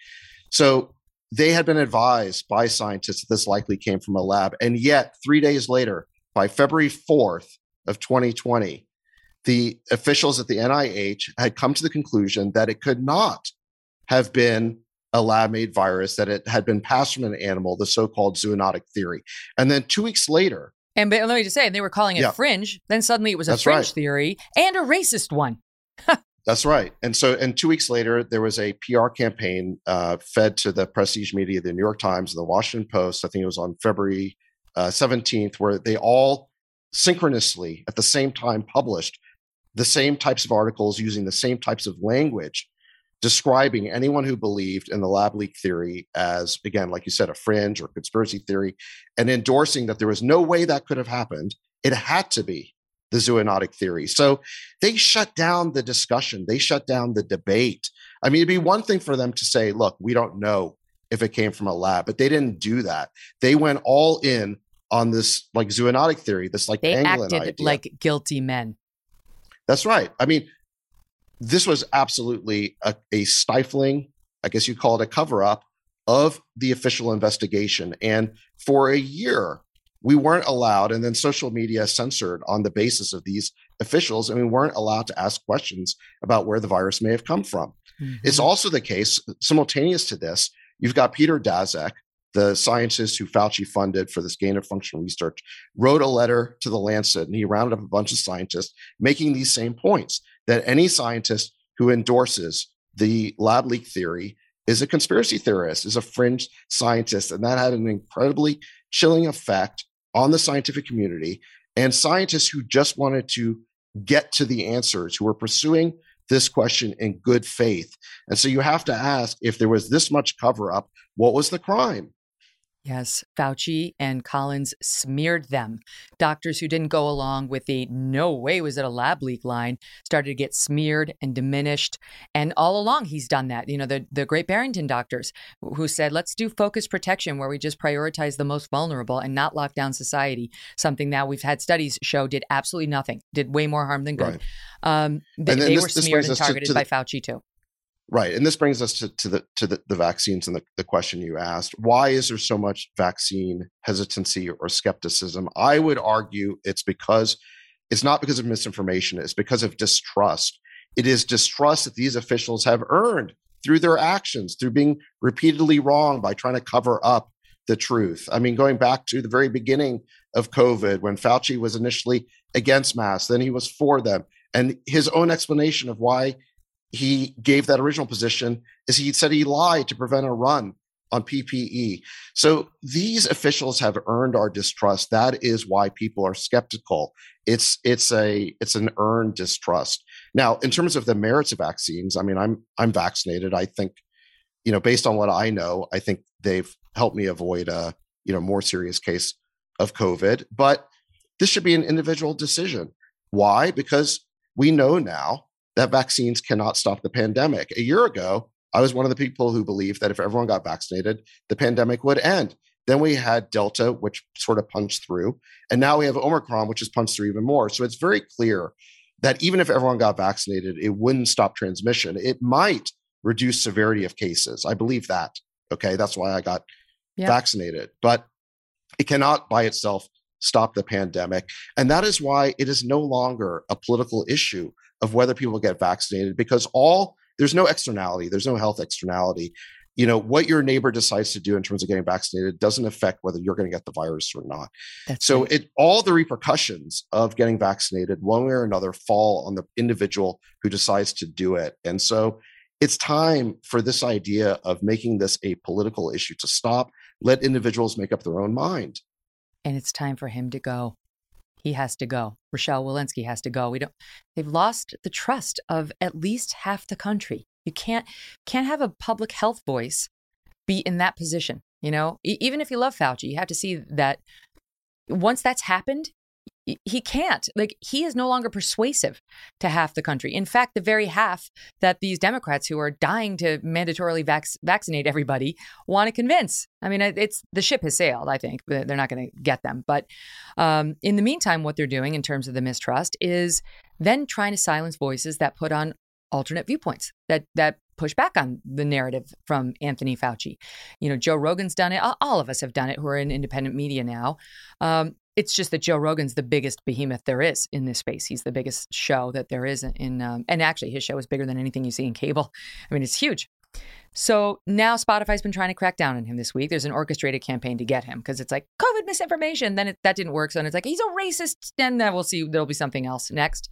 So they had been advised by scientists that this likely came from a lab. And yet, three days later, by February fourth of twenty twenty, the officials at the N I H had come to the conclusion that it could not have been a lab-made virus, that it had been passed from an animal, the so-called zoonotic theory. And then two weeks later... And but let me just say, they were calling it yeah. fringe. Then suddenly it was a That's fringe right. theory and a racist one. That's right. And so, and two weeks later, there was a P R campaign uh, fed to the prestige media, the New York Times and the Washington Post. I think it was on February uh, seventeenth, where they all synchronously at the same time published the same types of articles using the same types of language, describing anyone who believed in the lab leak theory as, again, like you said, a fringe or conspiracy theory, and endorsing that there was no way that could have happened. It had to be the zoonotic theory. So they shut down the discussion. They shut down the debate. I mean, it'd be one thing for them to say, look, we don't know if it came from a lab, but they didn't do that. They went all in on this like zoonotic theory, this like they pangolin acted idea. Like guilty men. That's right. I mean, this was absolutely a, a stifling, I guess you'd call it a cover-up of the official investigation. And for a year, we weren't allowed, and then social media censored on the basis of these officials, and we weren't allowed to ask questions about where the virus may have come from. Mm-hmm. It's also the case, simultaneous to this, you've got Peter Daszak, the scientist who Fauci funded for this gain of function research, wrote a letter to the Lancet, and he rounded up a bunch of scientists making these same points, that any scientist who endorses the lab leak theory is a conspiracy theorist, is a fringe scientist. And that had an incredibly chilling effect on the scientific community and scientists who just wanted to get to the answers, who were pursuing this question in good faith. And so you have to ask, if there was this much cover up, what was the crime? Yes, Fauci and Collins smeared them. Doctors who didn't go along with the no way was it a lab leak line started to get smeared and diminished. And all along, he's done that. You know, the, the Great Barrington doctors who said, let's do focused protection where we just prioritize the most vulnerable and not lock down society. Something that we've had studies show did absolutely nothing, did way more harm than good. Right. Um, th- they this, were smeared and targeted to, to the- by Fauci too. Right. And this brings us to, to the to the, the vaccines and the, the question you asked. Why is there so much vaccine hesitancy or skepticism? I would argue it's because it's not because of misinformation. It's because of distrust. It is distrust that these officials have earned through their actions, through being repeatedly wrong by trying to cover up the truth. I mean, going back to the very beginning of COVID, when Fauci was initially against masks, then he was for them. And his own explanation of why he gave that original position is he said he lied to prevent a run on P P E. So these officials have earned our distrust. That is why people are skeptical. It's it's a it's an earned distrust. Now, in terms of the merits of vaccines, I mean, I'm I'm vaccinated. I think, you know, based on what I know, I think they've helped me avoid a, you know, more serious case of COVID. But this should be an individual decision. Why? Because we know now that vaccines cannot stop the pandemic. A year ago, I was one of the people who believed that if everyone got vaccinated, the pandemic would end. Then we had Delta, which sort of punched through. And now we have Omicron, which has punched through even more. So it's very clear that even if everyone got vaccinated, it wouldn't stop transmission. It might reduce severity of cases. I believe that. Okay, that's why I got yeah. vaccinated. But it cannot by itself stop the pandemic. And that is why it is no longer a political issue of whether people get vaccinated, because all there's no externality, there's no health externality. You know, what your neighbor decides to do in terms of getting vaccinated doesn't affect whether you're going to get the virus or not. That's so right. it all the repercussions of getting vaccinated, one way or another, fall on the individual who decides to do it. And so it's time for this idea of making this a political issue to stop. Let individuals make up their own mind. And it's time for him to go. He has to go. Rochelle Walensky has to go. We don't. They've lost the trust of at least half the country. You can't can't have a public health voice be in that position. You know, e- even if you love Fauci, you have to see that once that's happened, he can't. Like, he is no longer persuasive to half the country. In fact, the very half that these Democrats who are dying to mandatorily vac- vaccinate everybody want to convince. I mean, it's the ship has sailed, I think. They're not going to get them. But um, in the meantime, what they're doing in terms of the mistrust is then trying to silence voices that put on alternate viewpoints, that that push back on the narrative from Anthony Fauci. You know, Joe Rogan's done it. All of us have done it who are in independent media now. Um, it's just that Joe Rogan's the biggest behemoth there is in this space. He's the biggest show that there is in, um, and actually his show is bigger than anything you see in cable. I mean, it's huge. So now Spotify's been trying to crack down on him this week. There's an orchestrated campaign to get him because it's like COVID misinformation. Then it, that didn't work. So then it's like, he's a racist. Then uh, we'll see. There'll be something else next.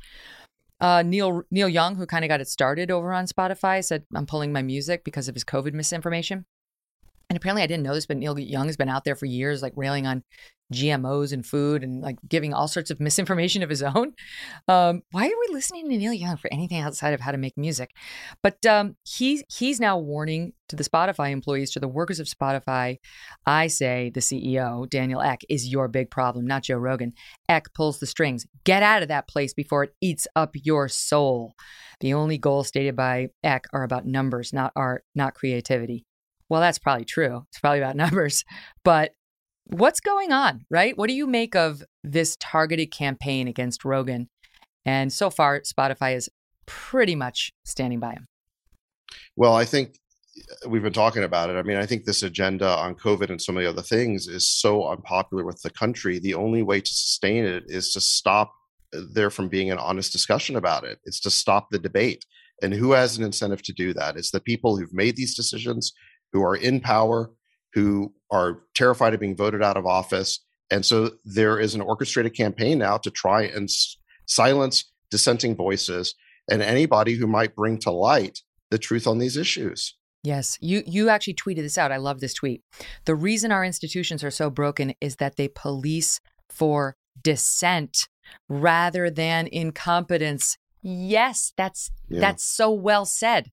Uh, Neil Neil Young, who kind of got it started over on Spotify, said, I'm pulling my music because of his COVID misinformation. And apparently I didn't know this, but Neil Young has been out there for years, like railing on G M Os and food and like giving all sorts of misinformation of his own. Um, why are we listening to Neil Young for anything outside of how to make music? But um, he's, he's now warning to the Spotify employees, to the workers of Spotify. I say the C E O, Daniel Ek, is your big problem, not Joe Rogan. Ek pulls the strings. Get out of that place before it eats up your soul. The only goals stated by Ek are about numbers, not art, not creativity. Well, that's probably true. It's probably about numbers. But what's going on, right? What do you make of this targeted campaign against Rogan? And so far, Spotify is pretty much standing by him. Well, I think we've been talking about it. I mean, I think this agenda on COVID and so many other things is so unpopular with the country. The only way to sustain it is to stop there from being an honest discussion about it. It's to stop the debate. And who has an incentive to do that? It's the people who've made these decisions, who are in power, who are terrified of being voted out of office. And so there is an orchestrated campaign now to try and s- silence dissenting voices and anybody who might bring to light the truth on these issues. Yes, you you actually tweeted this out. I love this tweet. The reason our institutions are so broken is that they police for dissent rather than incompetence. Yes, that's yeah. that's so well said.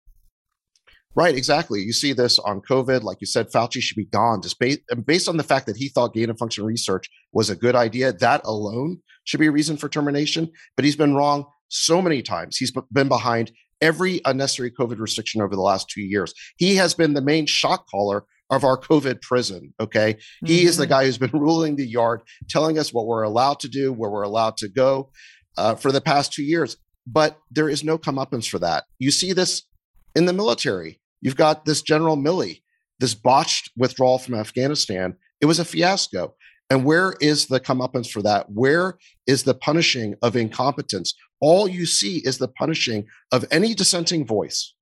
Right, exactly. You see this on COVID. Like you said, Fauci should be gone. Just based, based on the fact that he thought gain of function research was a good idea, that alone should be a reason for termination. But he's been wrong so many times. He's been behind every unnecessary COVID restriction over the last two years. He has been the main shot caller of our COVID prison, okay? Mm-hmm. He is the guy who's been ruling the yard, telling us what we're allowed to do, where we're allowed to go uh, for the past two years. But there is no comeuppance for that. You see this in the military. You've got this General Milley, this botched withdrawal from Afghanistan. It was a fiasco. And where is the comeuppance for that? Where is the punishing of incompetence? All you see is the punishing of any dissenting voice.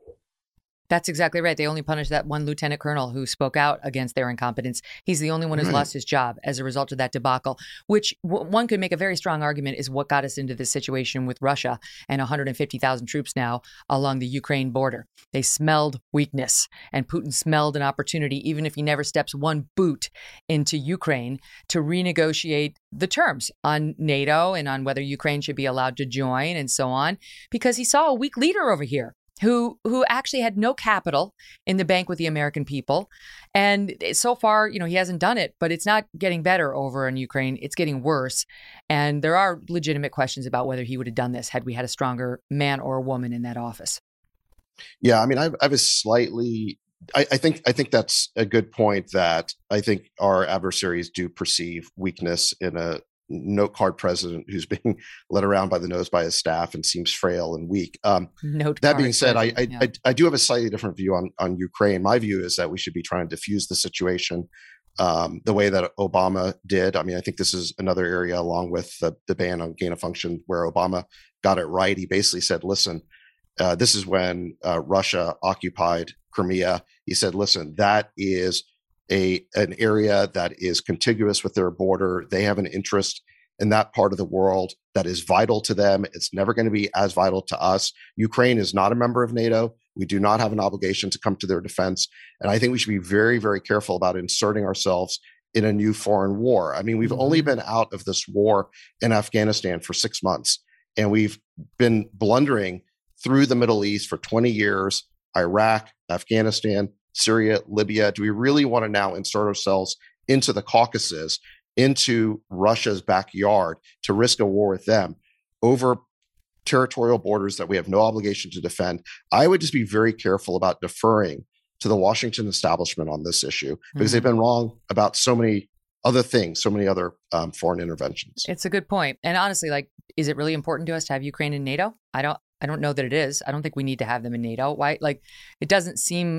That's exactly right. They only punished that one lieutenant colonel who spoke out against their incompetence. He's the only one who's right. lost his job as a result of that debacle, which w- one could make a very strong argument is what got us into this situation with Russia and one hundred fifty thousand troops now along the Ukraine border. They smelled weakness, and Putin smelled an opportunity, even if he never steps one boot into Ukraine, to renegotiate the terms on NATO and on whether Ukraine should be allowed to join and so on, because he saw a weak leader over here. Who who actually had no capital in the bank with the American people. And so far, you know, he hasn't done it, but it's not getting better over in Ukraine. It's getting worse. And there are legitimate questions about whether he would have done this had we had a stronger man or a woman in that office. Yeah, I mean, I've, I've a slightly, I, I think I think that's a good point, that I think our adversaries do perceive weakness in a note card president who's being led around by the nose by his staff and seems frail and weak. Um, note that being said, I I, yeah. I I do have a slightly different view on on Ukraine. My view is that we should be trying to diffuse the situation um, the way that Obama did. I mean, I think this is another area, along with the, the ban on gain of function, where Obama got it right. He basically said, listen, uh, this is when uh, Russia occupied Crimea. He said, listen, that is a an area that is contiguous with their border. They have an interest in that part of the world that is vital to them. It's never going to be as vital to us. Ukraine is not a member of NATO. We do not have an obligation to come to their defense. And I think we should be very, very careful about inserting ourselves in a new foreign war. I mean, we've mm-hmm. only been out of this war in Afghanistan for six months, and we've been blundering through the Middle East for twenty years, Iraq, Afghanistan, Syria, Libya. Do we really want to now insert ourselves into the Caucasus, into Russia's backyard, to risk a war with them over territorial borders that we have no obligation to defend? I would just be very careful about deferring to the Washington establishment on this issue, because mm-hmm. they've been wrong about so many other things, so many other um, foreign interventions. It's a good point. And honestly, like, is it really important to us to have Ukraine in NATO? I don't I don't know that it is. I don't think we need to have them in NATO. Why? Like, it doesn't seem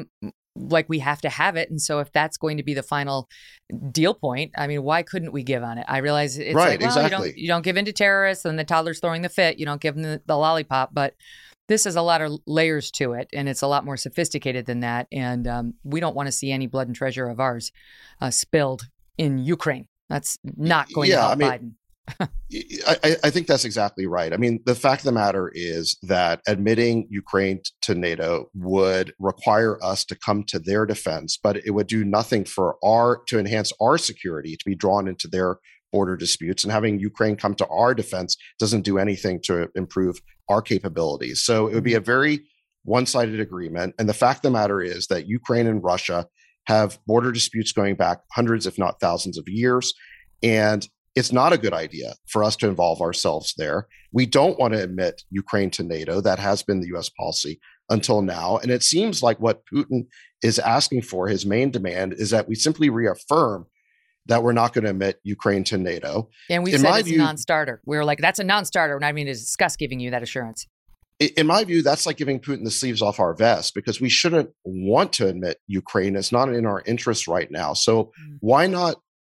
like we have to have it. And so if that's going to be the final deal point, I mean, why couldn't we give on it? I realize it's right, like, well, exactly. you don't, you don't give in to terrorists and the toddler's throwing the fit. You don't give them the, the lollipop. But this is a lot of layers to it, and it's a lot more sophisticated than that. And um, we don't want to see any blood and treasure of ours uh, spilled in Ukraine. That's not going yeah, to help I mean, Biden. I, I think that's exactly right. I mean, the fact of the matter is that admitting Ukraine to NATO would require us to come to their defense, but it would do nothing for our to enhance our security, to be drawn into their border disputes. And having Ukraine come to our defense doesn't do anything to improve our capabilities. So it would be a very one-sided agreement. And the fact of the matter is that Ukraine and Russia have border disputes going back hundreds, if not thousands of years. And it's not a good idea for us to involve ourselves there. We don't want to admit Ukraine to NATO. That has been the U S policy until now. And it seems like what Putin is asking for, his main demand, is that we simply reaffirm that we're not going to admit Ukraine to NATO. And we said it's view, a non-starter. We were like, that's a non-starter. We're not even to discuss giving you that assurance. In my view, that's like giving Putin the sleeves off our vest, because we shouldn't want to admit Ukraine. It's not in our interest right now. So mm. why not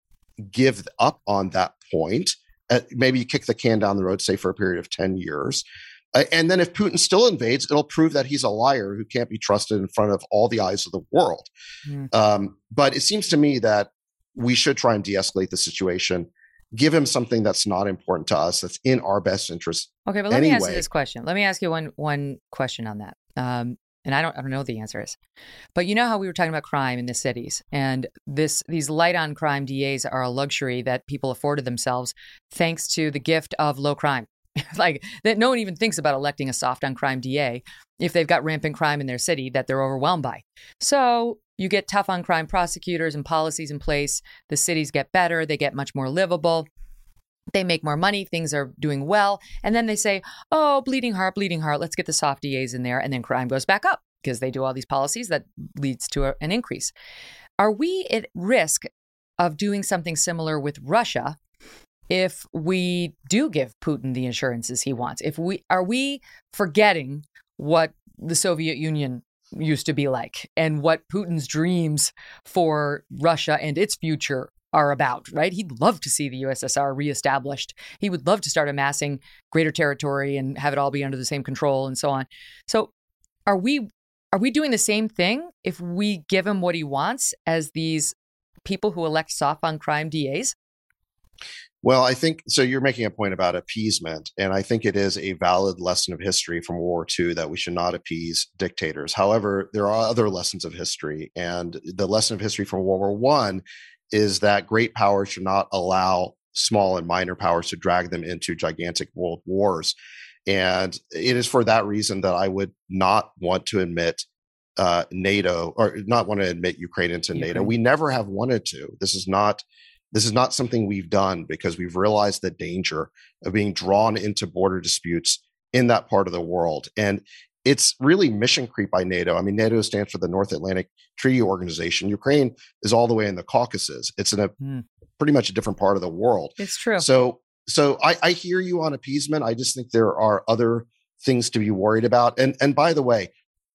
give up on that point? Uh, maybe you kick the can down the road, say for a period of ten years. Uh, and then if Putin still invades, it'll prove that he's a liar who can't be trusted in front of all the eyes of the world. Mm. Um, but it seems to me that we should try and de-escalate the situation, give him something that's not important to us, that's in our best interest. Okay, but let anyway. me ask you this question. Let me ask you one one question on that. Um, and I don't I don't know what the answer is. But you know how we were talking about crime in the cities, and this these light on crime D As are a luxury that people afforded themselves thanks to the gift of low crime. Like that, no one even thinks about electing a soft on crime D A if they've got rampant crime in their city that they're overwhelmed by. So you get tough on crime prosecutors and policies in place. The cities get better. They get much more livable. They make more money. Things are doing well. And then they say, oh, bleeding heart, bleeding heart. Let's get the soft D As in there. And then crime goes back up because they do all these policies that leads to a, an increase. Are we at risk of doing something similar with Russia if we do give Putin the assurances he wants? If we are we forgetting what the Soviet Union used to be like and what Putin's dreams for Russia and its future are about, right? He'd love to see the U S S R reestablished. He would love to start amassing greater territory and have it all be under the same control and so on. So are we are we doing the same thing if we give him what he wants as these people who elect soft on crime D As? Well, I think, so you're making a point about appeasement, and I think it is a valid lesson of history from World War Two that we should not appease dictators. However, there are other lessons of history, and the lesson of history from World War One is that great powers should not allow small and minor powers to drag them into gigantic world wars. And it is for that reason that I would not want to admit uh, NATO, or not want to admit Ukraine into Ukraine. NATO. We never have wanted to. This is not This is not something we've done because we've realized the danger of being drawn into border disputes in that part of the world. And it's really mission creep by NATO. I mean, NATO stands for the North Atlantic Treaty Organization. Ukraine is all the way in the Caucasus. It's in a mm. pretty much a different part of the world. It's true. So, so I, I hear you on appeasement. I just think there are other things to be worried about. And, and by the way,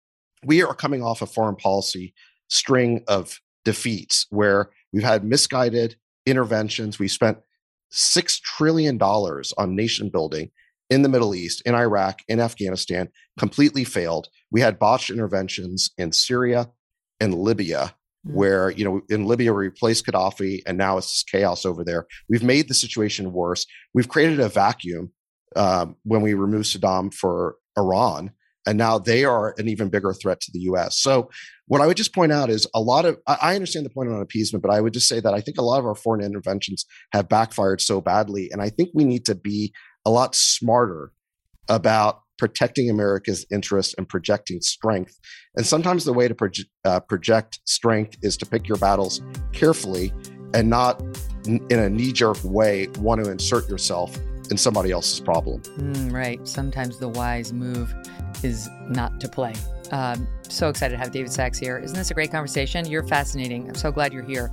we are coming off a foreign policy string of defeats where we've had misguided interventions. We spent six trillion dollars on nation building in the Middle East, in Iraq, in Afghanistan, completely failed. We had botched interventions in Syria and Libya, mm-hmm. where, you know, in Libya, we replaced Gaddafi, and now it's just chaos over there. We've made the situation worse. We've created a vacuum um, when we removed Saddam for Iran, and now they are an even bigger threat to the U S. So what I would just point out is a lot of, I understand the point on appeasement, but I would just say that I think a lot of our foreign interventions have backfired so badly. And I think we need to be a lot smarter about protecting America's interests and projecting strength. And sometimes the way to proje- uh, project strength is to pick your battles carefully and not n- in a knee-jerk way want to insert yourself in somebody else's problem. Mm, right. Sometimes the wise move is not to play. Um, so excited to have David Sacks here. Isn't this a great conversation? You're fascinating. I'm so glad you're here.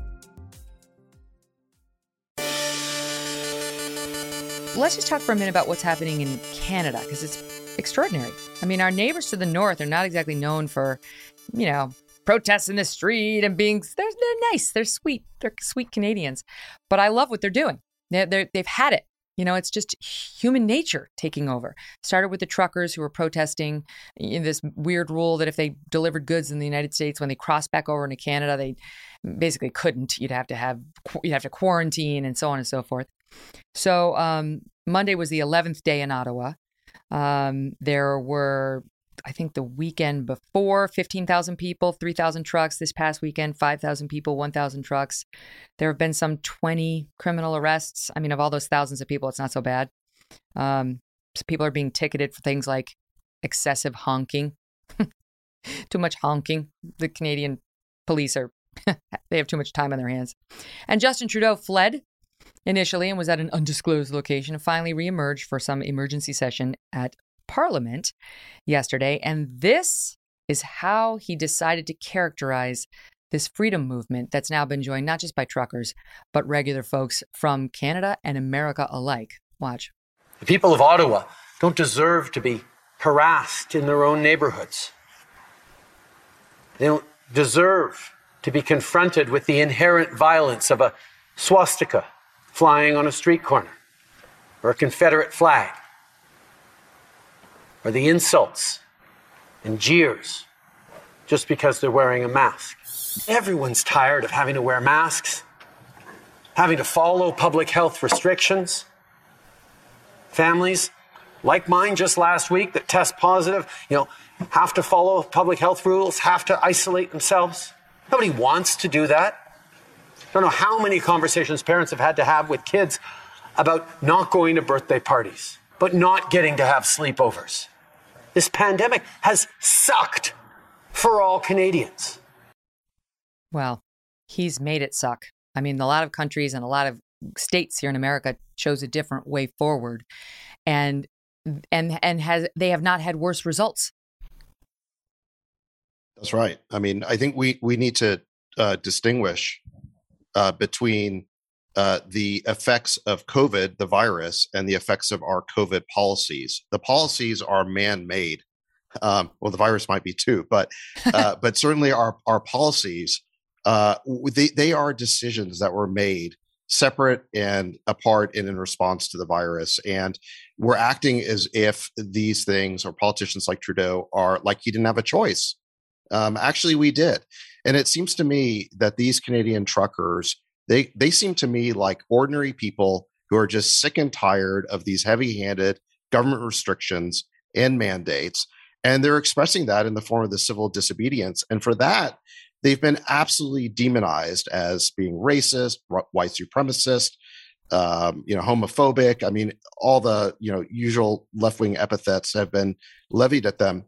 Let's just talk for a minute about what's happening in Canada, because it's extraordinary. I mean, our neighbors to the north are not exactly known for, you know, protests in the street and being, they're, they're nice. They're sweet. They're sweet Canadians. But I love what they're doing. They're, they're, they've had it. You know, it's just human nature taking over. Started with the truckers who were protesting in this weird rule that if they delivered goods in the United States, when they crossed back over into Canada, they basically couldn't. You'd have to have you'd have to quarantine and so on and so forth. So um, Monday was the eleventh day in Ottawa. Um, there were, I think, the weekend before, fifteen thousand people, three thousand trucks. This past weekend, five thousand people, one thousand trucks. There have been some twenty criminal arrests. I mean, of all those thousands of people, it's not so bad. Um, so people are being ticketed for things like excessive honking. Too much honking. The Canadian police are, they have too much time on their hands. And Justin Trudeau fled initially and was at an undisclosed location and finally reemerged for some emergency session at Parliament yesterday. And this is how he decided to characterize this freedom movement that's now been joined not just by truckers, but regular folks from Canada and America alike. Watch. The people of Ottawa don't deserve to be harassed in their own neighborhoods. They don't deserve to be confronted with the inherent violence of a swastika flying on a street corner, or a Confederate flag, or the insults and jeers just because they're wearing a mask. Everyone's tired of having to wear masks, having to follow public health restrictions. Families like mine just last week that test positive, you know, have to follow public health rules, have to isolate themselves. Nobody wants to do that. I don't know how many conversations parents have had to have with kids about not going to birthday parties, but not getting to have sleepovers. This pandemic has sucked for all Canadians. Well, he's made it suck. I mean, a lot of countries and a lot of states here in America chose a different way forward, and and and has they have not had worse results. That's right. I mean, I think we we need to uh, distinguish uh, between uh, the effects of COVID, the virus, and the effects of our COVID policies. The policies are man-made. Um, well, the virus might be too, but uh, but certainly our our policies, uh, they they are decisions that were made separate and apart and in response to the virus. And we're acting as if these things, or politicians like Trudeau, are like he didn't have a choice. Um, actually, we did. And it seems to me that these Canadian truckers, they they seem to me like ordinary people who are just sick and tired of these heavy-handed government restrictions and mandates. And they're expressing that in the form of the civil disobedience. And for that, they've been absolutely demonized as being racist, white supremacist, um, you know, homophobic. I mean, all the, you know, usual left-wing epithets have been levied at them.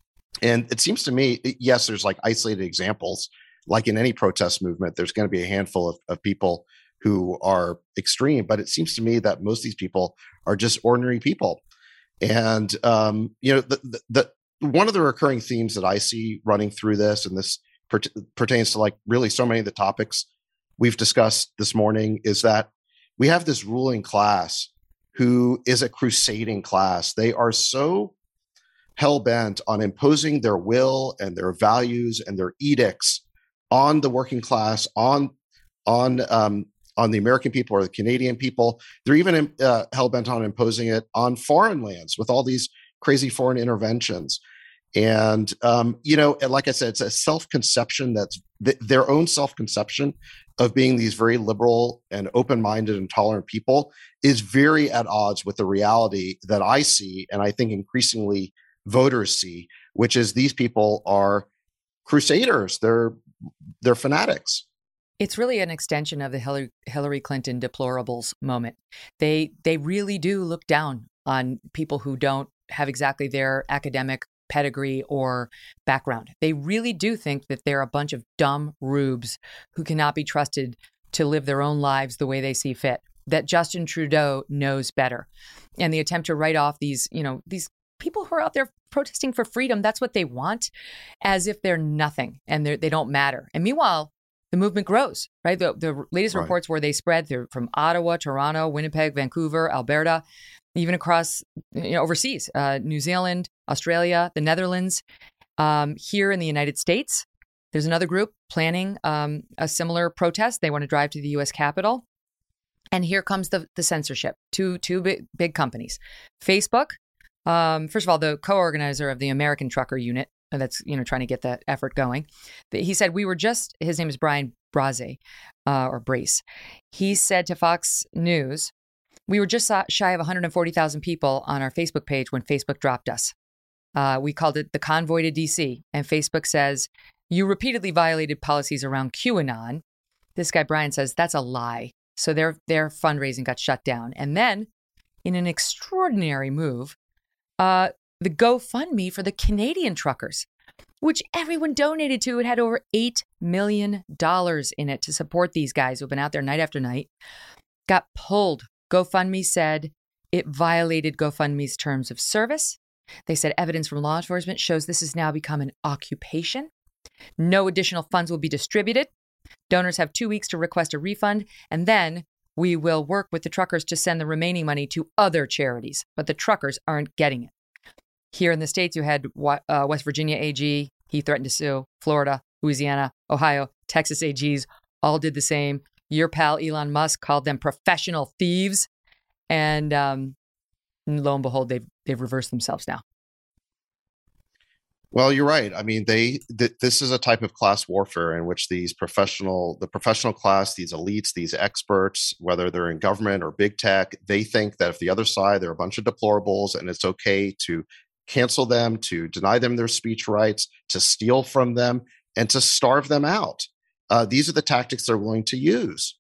And it seems to me, yes, there's like isolated examples. Like in any protest movement, there's going to be a handful of, of people who are extreme. But it seems to me that most of these people are just ordinary people. And, um, you know, the, the, the one of the recurring themes that I see running through this, and this per- pertains to like really so many of the topics we've discussed this morning, is that we have this ruling class who is a crusading class. They are so hell-bent on imposing their will and their values and their edicts on the working class, on on um, on the American people or the Canadian people. They're even uh, hell-bent on imposing it on foreign lands with all these crazy foreign interventions. And, um, you know, like I said, it's a self-conception that's th- their own self-conception of being these very liberal and open-minded and tolerant people is very at odds with the reality that I see, and I think increasingly voters see, which is these people are crusaders. They're they're fanatics. It's really an extension of the Hillary, Hillary Clinton deplorables moment. They they really do look down on people who don't have exactly their academic pedigree or background. They really do think that they're a bunch of dumb rubes who cannot be trusted to live their own lives the way they see fit. That Justin Trudeau knows better. And the attempt to write off these, you know, these people who are out there protesting for freedom, that's what they want, as if they're nothing and they're, they don't matter. And meanwhile, the movement grows, right? The, the latest right. reports where they spread through from Ottawa, Toronto, Winnipeg, Vancouver, Alberta, even across, you know, overseas, uh, New Zealand, Australia, the Netherlands, um, here in the United States. There's another group planning um, a similar protest. They want to drive to the U S Capitol. And here comes the, the censorship. Two two big, big companies. Facebook, um, first of all, the co-organizer of the American Trucker Unit, that's, you know, trying to get that effort going. He said, we were just, his name is Brian Braze, uh, or Brace. He said to Fox News, we were just shy of one hundred forty thousand people on our Facebook page when Facebook dropped us. Uh, we called it the convoy to D C. And Facebook says, you repeatedly violated policies around QAnon. This guy, Brian, says that's a lie. So their their fundraising got shut down. And then, in an extraordinary move, uh, the GoFundMe for the Canadian truckers, which everyone donated to, it had over eight million dollars in it to support these guys who've been out there night after night, got pulled. GoFundMe said it violated GoFundMe's terms of service. They said evidence from law enforcement shows this has now become an occupation. No additional funds will be distributed. Donors have two weeks to request a refund, and then we will work with the truckers to send the remaining money to other charities. But the truckers aren't getting it. Here in the States, you had uh, West Virginia A G. He threatened to sue. Florida, Louisiana, Ohio, Texas A Gs all did the same. Your pal Elon Musk called them professional thieves. And um, lo and behold, they've, they've reversed themselves now. Well, you're right. I mean, they th- this is a type of class warfare in which these professional, the professional class, these elites, these experts, whether they're in government or big tech, they think that if the other side, they're a bunch of deplorables and it's okay to cancel them, to deny them their speech rights, to steal from them, and to starve them out. Uh, these are the tactics they're willing to use.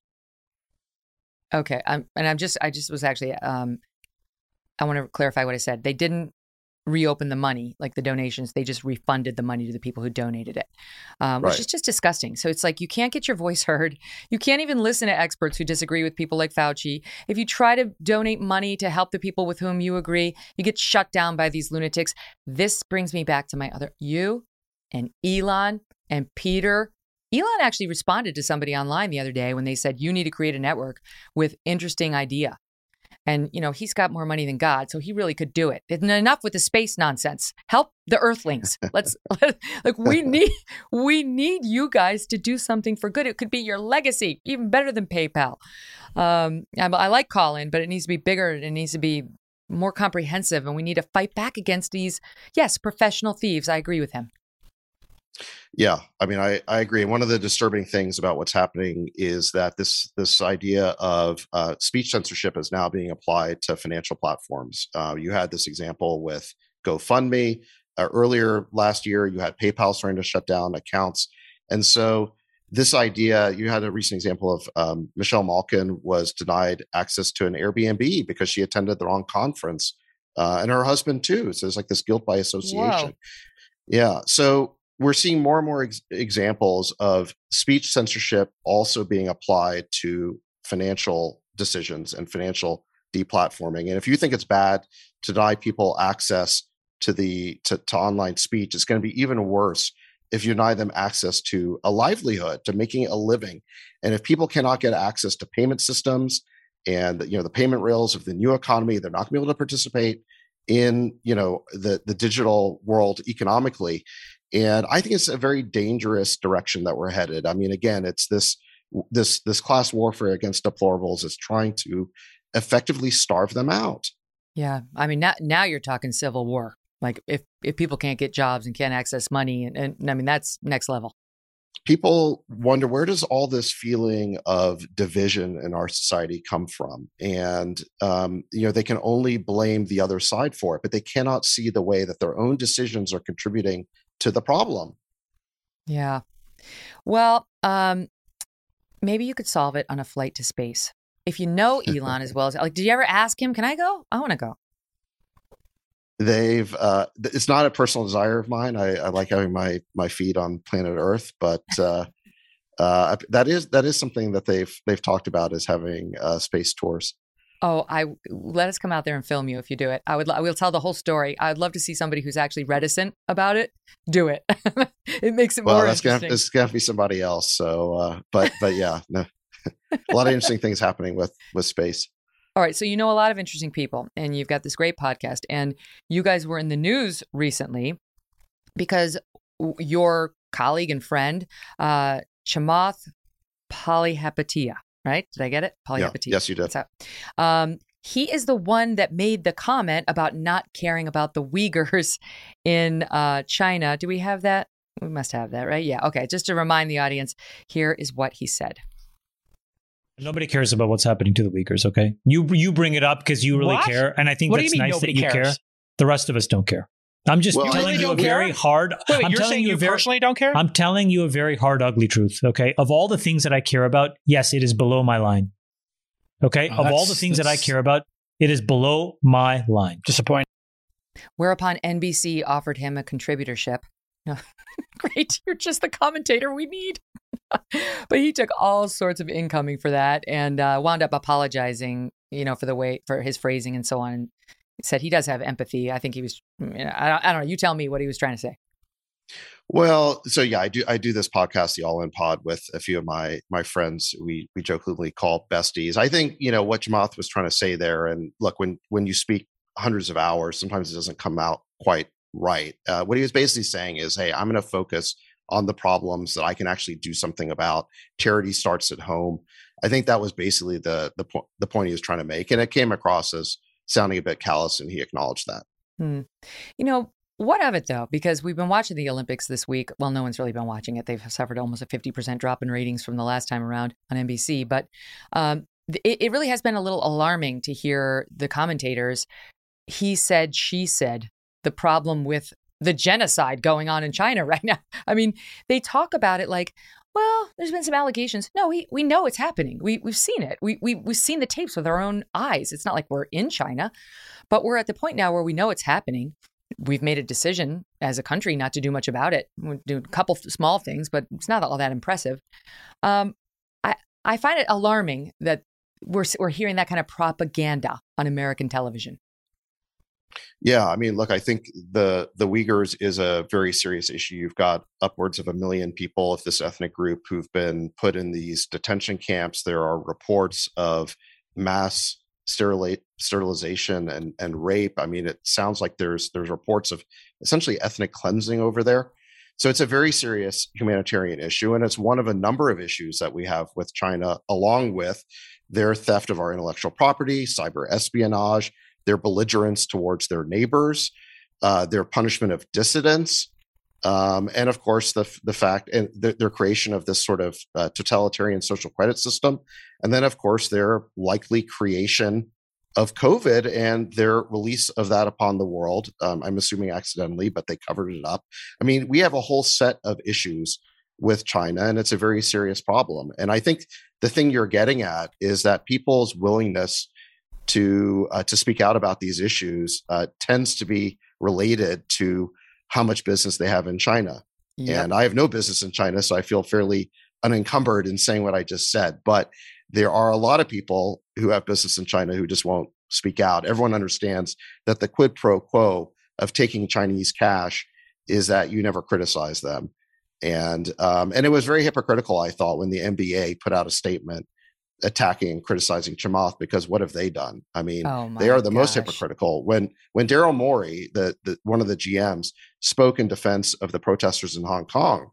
Okay. I'm, and I'm just, I just was actually, um, I want to clarify what I said. They didn't reopen the money, like the donations. They just refunded the money to the people who donated it, um, which right. is just disgusting. So it's like you can't get your voice heard. You can't even listen to experts who disagree with people like Fauci. If you try to donate money to help the people with whom you agree, you get shut down by these lunatics. This brings me back to my other, you and Elon and Peter. Elon actually responded to somebody online the other day when they said, you need to create a network with interesting idea. And, you know, he's got more money than God, so he really could do it. And enough with the space nonsense. Help the Earthlings. Let's like we need we need you guys to do something for good. It could be your legacy, even better than PayPal. Um, I, I like Colin, but it needs to be bigger. It needs to be more comprehensive, and we need to fight back against these, yes, professional thieves. I agree with him. Yeah, I mean, I, I agree. One of the disturbing things about what's happening is that this this idea of uh, speech censorship is now being applied to financial platforms. Uh, you had this example with GoFundMe. Uh, earlier last year, you had PayPal starting to shut down accounts. And so this idea, you had a recent example of um, Michelle Malkin was denied access to an Airbnb because she attended the wrong conference. Uh, and her husband, too. So there's like this guilt by association. Whoa. Yeah. So we're seeing more and more ex- examples of speech censorship also being applied to financial decisions and financial deplatforming. And if you think it's bad to deny people access to the to, to online speech, it's going to be even worse if you deny them access to a livelihood, to making a living. And if people cannot get access to payment systems and, you know, the payment rails of the new economy, they're not going to be able to participate in, you know, the the digital world economically. And I think it's a very dangerous direction that we're headed. I mean, again, it's this this this class warfare against deplorables is trying to effectively starve them out. Yeah, I mean, now now you're talking civil war. Like if if people can't get jobs and can't access money, and, and I mean that's next level. People wonder, where does all this feeling of division in our society come from? And um, you know, they can only blame the other side for it, but they cannot see the way that their own decisions are contributing to the problem. Yeah. Well, um, maybe you could solve it on a flight to space. If you know Elon as well as, like, did you ever ask him, can I go? I want to go. They've, uh, it's not a personal desire of mine. I, I like having my, my feet on planet Earth, but uh, uh, that is, that is something that they've, they've talked about, is having uh, space tours. Oh, I let us come out there and film you if you do it. I would. I will tell the whole story. I'd love to see somebody who's actually reticent about it do it. It makes it well, more that's interesting. Gonna, it's gonna be somebody else. So, uh, but but yeah, no, a lot of interesting things happening with with space. All right, so you know a lot of interesting people, and you've got this great podcast, and you guys were in the news recently because your colleague and friend, uh, Chamath Palihapitiya, right? Did I get it? Palihapitiya. Yeah. Yes, you did. So, um, he is the one that made the comment about not caring about the Uyghurs in uh, China. Do we have that? We must have that, right? Yeah. Okay. Just to remind the audience, here is what he said. Nobody cares about what's happening to the Uyghurs, okay? You you bring it up because you really What? care, and I think What do that's you mean nice that nobody you cares? care. The rest of us don't care. I'm just Well, telling really you a don't very care? hard. Wait, wait I'm you're telling saying you you a very, personally don't care? I'm telling you a very hard, ugly truth. Okay, of all the things that I care about, yes, it is below my line. Okay, Oh, of all that's- the things that I that's- care about, it is below my line. Disappointing. Whereupon N B C offered him a contributorship. No. Great. You're just the commentator we need. But he took all sorts of incoming for that and uh, wound up apologizing, you know, for the way, for his phrasing and so on. And said he does have empathy. I think he was, you know, I, don't, I don't know. You tell me what he was trying to say. Well, so yeah, I do. I do this podcast, the All In Pod, with a few of my my friends. We we jokingly call besties. I think you know what Chamath was trying to say there. And look, when when you speak hundreds of hours, sometimes it doesn't come out quite right. Uh, what he was basically saying is, hey, I'm going to focus on the problems that I can actually do something about. Charity starts at home. I think that was basically the the point the point he was trying to make, and it came across as sounding a bit callous, and he acknowledged that. Hmm. You know. What of it, though? Because we've been watching the Olympics this week. Well, no one's really been watching it. They've suffered almost a fifty percent drop in ratings from the last time around on N B C. But um, it, it really has been a little alarming to hear the commentators. He said, she said, the problem with the genocide going on in China right now. I mean, they talk about it like, well, there's been some allegations. No, we we know it's happening. We, we've seen it. We, we, we've seen the tapes with our own eyes. It's not like we're in China, but we're at the point now where we know it's happening. We've made a decision as a country not to do much about it. We'll do a couple small things, but it's not all that impressive. Um, I I find it alarming that we're we're hearing that kind of propaganda on American television. Yeah, I mean, look, I think the the Uyghurs is a very serious issue. You've got upwards of a million people of this ethnic group who've been put in these detention camps. There are reports of mass sterilate, sterilization and, and rape. I mean, it sounds like there's there's reports of essentially ethnic cleansing over there. So it's a very serious humanitarian issue, and it's one of a number of issues that we have with China, along with their theft of our intellectual property, cyber espionage, their belligerence towards their neighbors, uh, their punishment of dissidents, um, and of course the the fact and the, their creation of this sort of uh, totalitarian social credit system, and then of course their likely creation of COVID and their release of that upon the world. Um, I'm assuming accidentally, but they covered it up. I mean, we have a whole set of issues with China, and it's a very serious problem. And I think the thing you're getting at is that people's willingness to uh, to speak out about these issues uh, tends to be related to how much business they have in China. Yep. And I have no business in China, so I feel fairly unencumbered in saying what I just said. But there are a lot of people who have business in China who just won't speak out. Everyone understands that the quid pro quo of taking Chinese cash is that you never criticize them. And um, and it was very hypocritical, I thought, when the N B A put out a statement attacking and criticizing Chamath, because what have they done? I mean, oh they are the gosh. most hypocritical. When when Daryl Morey, the, the one of the G Ms, spoke in defense of the protesters in Hong Kong,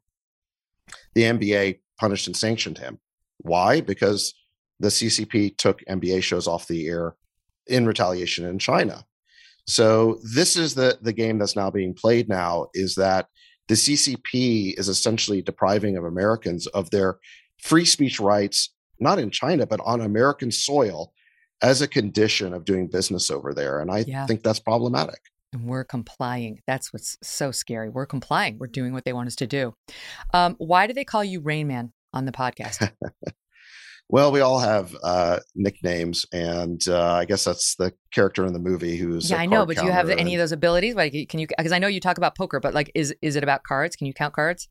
the N B A punished and sanctioned him. Why? Because the C C P took N B A shows off the air in retaliation in China. So this is the the game that's now being played now, is that the C C P is essentially depriving of Americans of their free speech rights, not in China, but on American soil, as a condition of doing business over there. And I yeah. think that's problematic. And we're complying. That's what's so scary. We're complying. We're doing what they want us to do. Um, why do they call you Rain Man on the podcast? Well, we all have uh, nicknames, and uh, I guess that's the character in the movie who's yeah, I know. But do you have and... any of those abilities? Like, can you? Because I know you talk about poker, but like, is is it about cards? Can you count cards?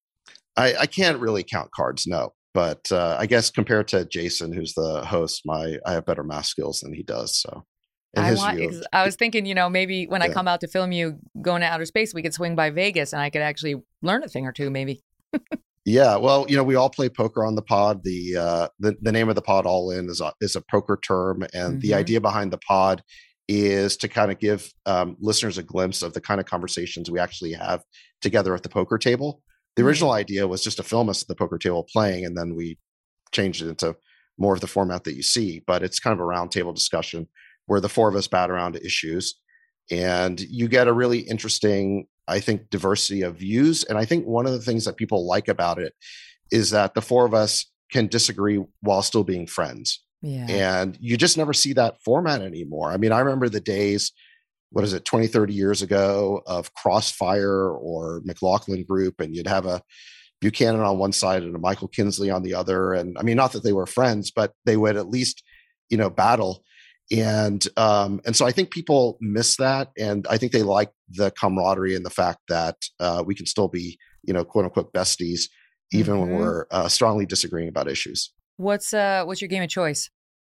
I, I can't really count cards, no. But uh, I guess compared to Jason, who's the host, my I have better math skills than he does. So, I want. View, I was thinking, you know, maybe when yeah. I come out to film you going to outer space, we could swing by Vegas, and I could actually learn a thing or two, maybe. Yeah, well, you know, we all play poker on the pod. The uh, the, the name of the pod, All In, is a, is a poker term. And mm-hmm. the idea behind the pod is to kind of give um, listeners a glimpse of the kind of conversations we actually have together at the poker table. The original mm. idea was just to film us at the poker table playing, and then we changed it into more of the format that you see. But it's kind of a roundtable discussion where the four of us bat around issues, and you get a really interesting, I think, diversity of views. And I think one of the things that people like about it is that the four of us can disagree while still being friends. Yeah. And you just never see that format anymore. I mean, I remember the days, what is it, twenty, thirty years ago, of Crossfire or McLaughlin Group, and you'd have a Buchanan on one side and a Michael Kinsley on the other. And I mean, not that they were friends, but they would at least, you know, battle. And um, and so I think people miss that. And I think they like the camaraderie and the fact that uh, we can still be, you know, quote unquote besties, even mm-hmm. when we're uh, strongly disagreeing about issues. What's uh what's your game of choice?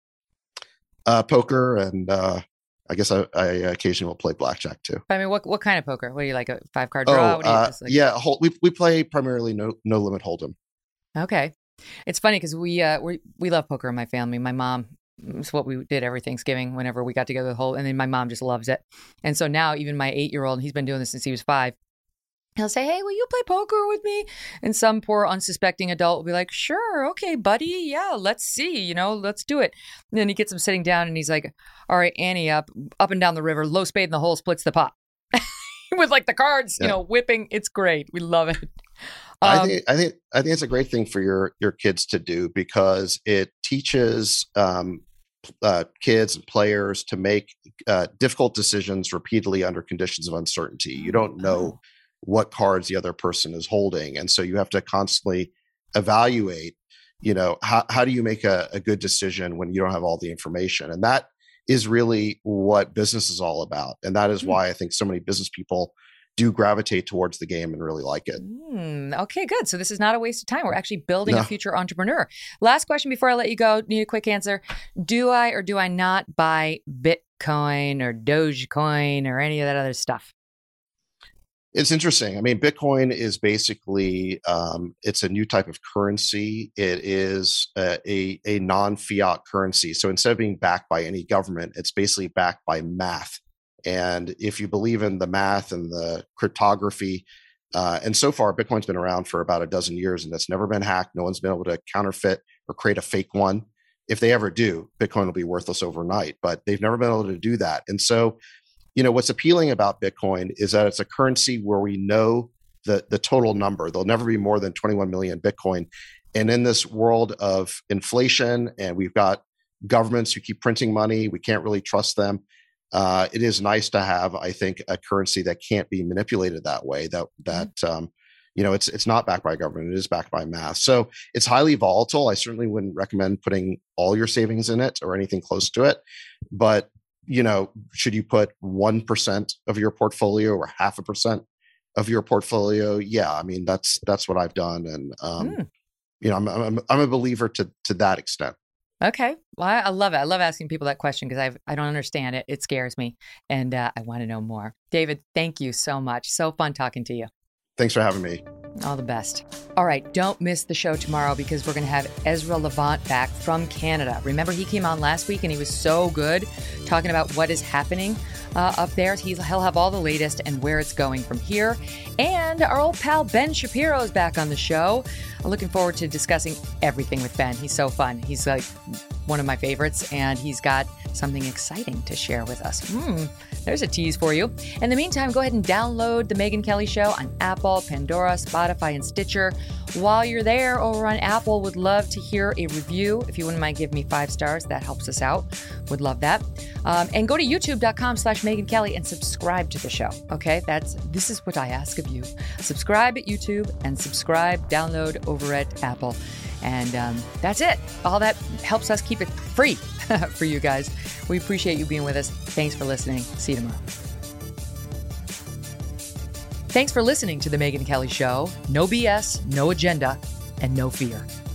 Uh, poker, and uh, I guess I, I occasionally will play blackjack too. I mean, what what kind of poker? What do you like, a five card draw? Oh, What do you, uh, just like... yeah, hold, we we play primarily no no limit hold'em. Okay, it's funny because we uh we we love poker in my family. My mom, it's what we did every Thanksgiving whenever we got together the whole, and then my mom just loves it. And so now even my eight year old, he's been doing this since he was five. He'll say, "Hey, will you play poker with me?" And some poor unsuspecting adult will be like, "Sure, okay, buddy, yeah, let's see, you know, let's do it." And then he gets him sitting down and he's like, "All right, Annie, up, up and down the river, low spade in the hole splits the pot," with like the cards, yeah. you know, whipping. It's great. We love it. Um, I think I think I think it's a great thing for your your kids to do, because it teaches um, uh, kids and players to make uh, difficult decisions repeatedly under conditions of uncertainty. You don't know what cards the other person is holding. And so you have to constantly evaluate, you know, how, how do you make a, a good decision when you don't have all the information? And that is really what business is all about. And that is mm. why I think so many business people do gravitate towards the game and really like it. Mm, okay, good. So this is not a waste of time. We're actually building no. a future entrepreneur. Last question before I let you go. Need a quick answer. Do I or do I not buy Bitcoin or Dogecoin or any of that other stuff? It's interesting. I mean, Bitcoin is basically, um, it's a new type of currency. It is a, a, a non-fiat currency. So instead of being backed by any government, it's basically backed by math. And if you believe in the math and the cryptography, uh, and so far, Bitcoin's been around for about a dozen years and it's never been hacked. No one's been able to counterfeit or create a fake one. If they ever do, Bitcoin will be worthless overnight, but they've never been able to do that. And so, you know, what's appealing about Bitcoin is that it's a currency where we know the, the total number. There'll never be more than twenty-one million Bitcoin. And in this world of inflation, and we've got governments who keep printing money, we can't really trust them. Uh, it is nice to have, I think, a currency that can't be manipulated that way, that, that um, you know, it's it's not backed by government. It is backed by math. So it's highly volatile. I certainly wouldn't recommend putting all your savings in it or anything close to it. But you know, should you put one percent of your portfolio or half a percent of your portfolio? Yeah, I mean, that's that's what I've done. And, um, mm. you know, I'm, I'm I'm a believer to to that extent. Okay. Well, I, I love it. I love asking people that question because I I don't understand it. It scares me. And uh, I want to know more. David, thank you so much. So fun talking to you. Thanks for having me. All the best. All right, don't miss the show tomorrow because we're going to have Ezra Levant back from Canada. Remember, he came on last week and he was so good talking about what is happening uh, up there. He's, he'll have all the latest and where it's going from here. And our old pal Ben Shapiro is back on the show. I'm looking forward to discussing everything with Ben. He's so fun. He's like one of my favorites, and he's got something exciting to share with us. Hmm, there's a tease for you. In the meantime, go ahead and download The Megyn Kelly Show on Apple, Pandora, Spotify, and Stitcher. While you're there over on Apple, would love to hear a review. If you wouldn't mind giving me five stars, that helps us out. Would love that. Um, and go to youtube.com slash Megyn Kelly and subscribe to the show. Okay, that's this is what I ask of you. Subscribe at YouTube and subscribe, download over at Apple. And um, that's it. All that helps us keep it free for you guys. We appreciate you being with us. Thanks for listening. See you tomorrow. Thanks for listening to The Megyn Kelly Show. No B S, no agenda, and no fear.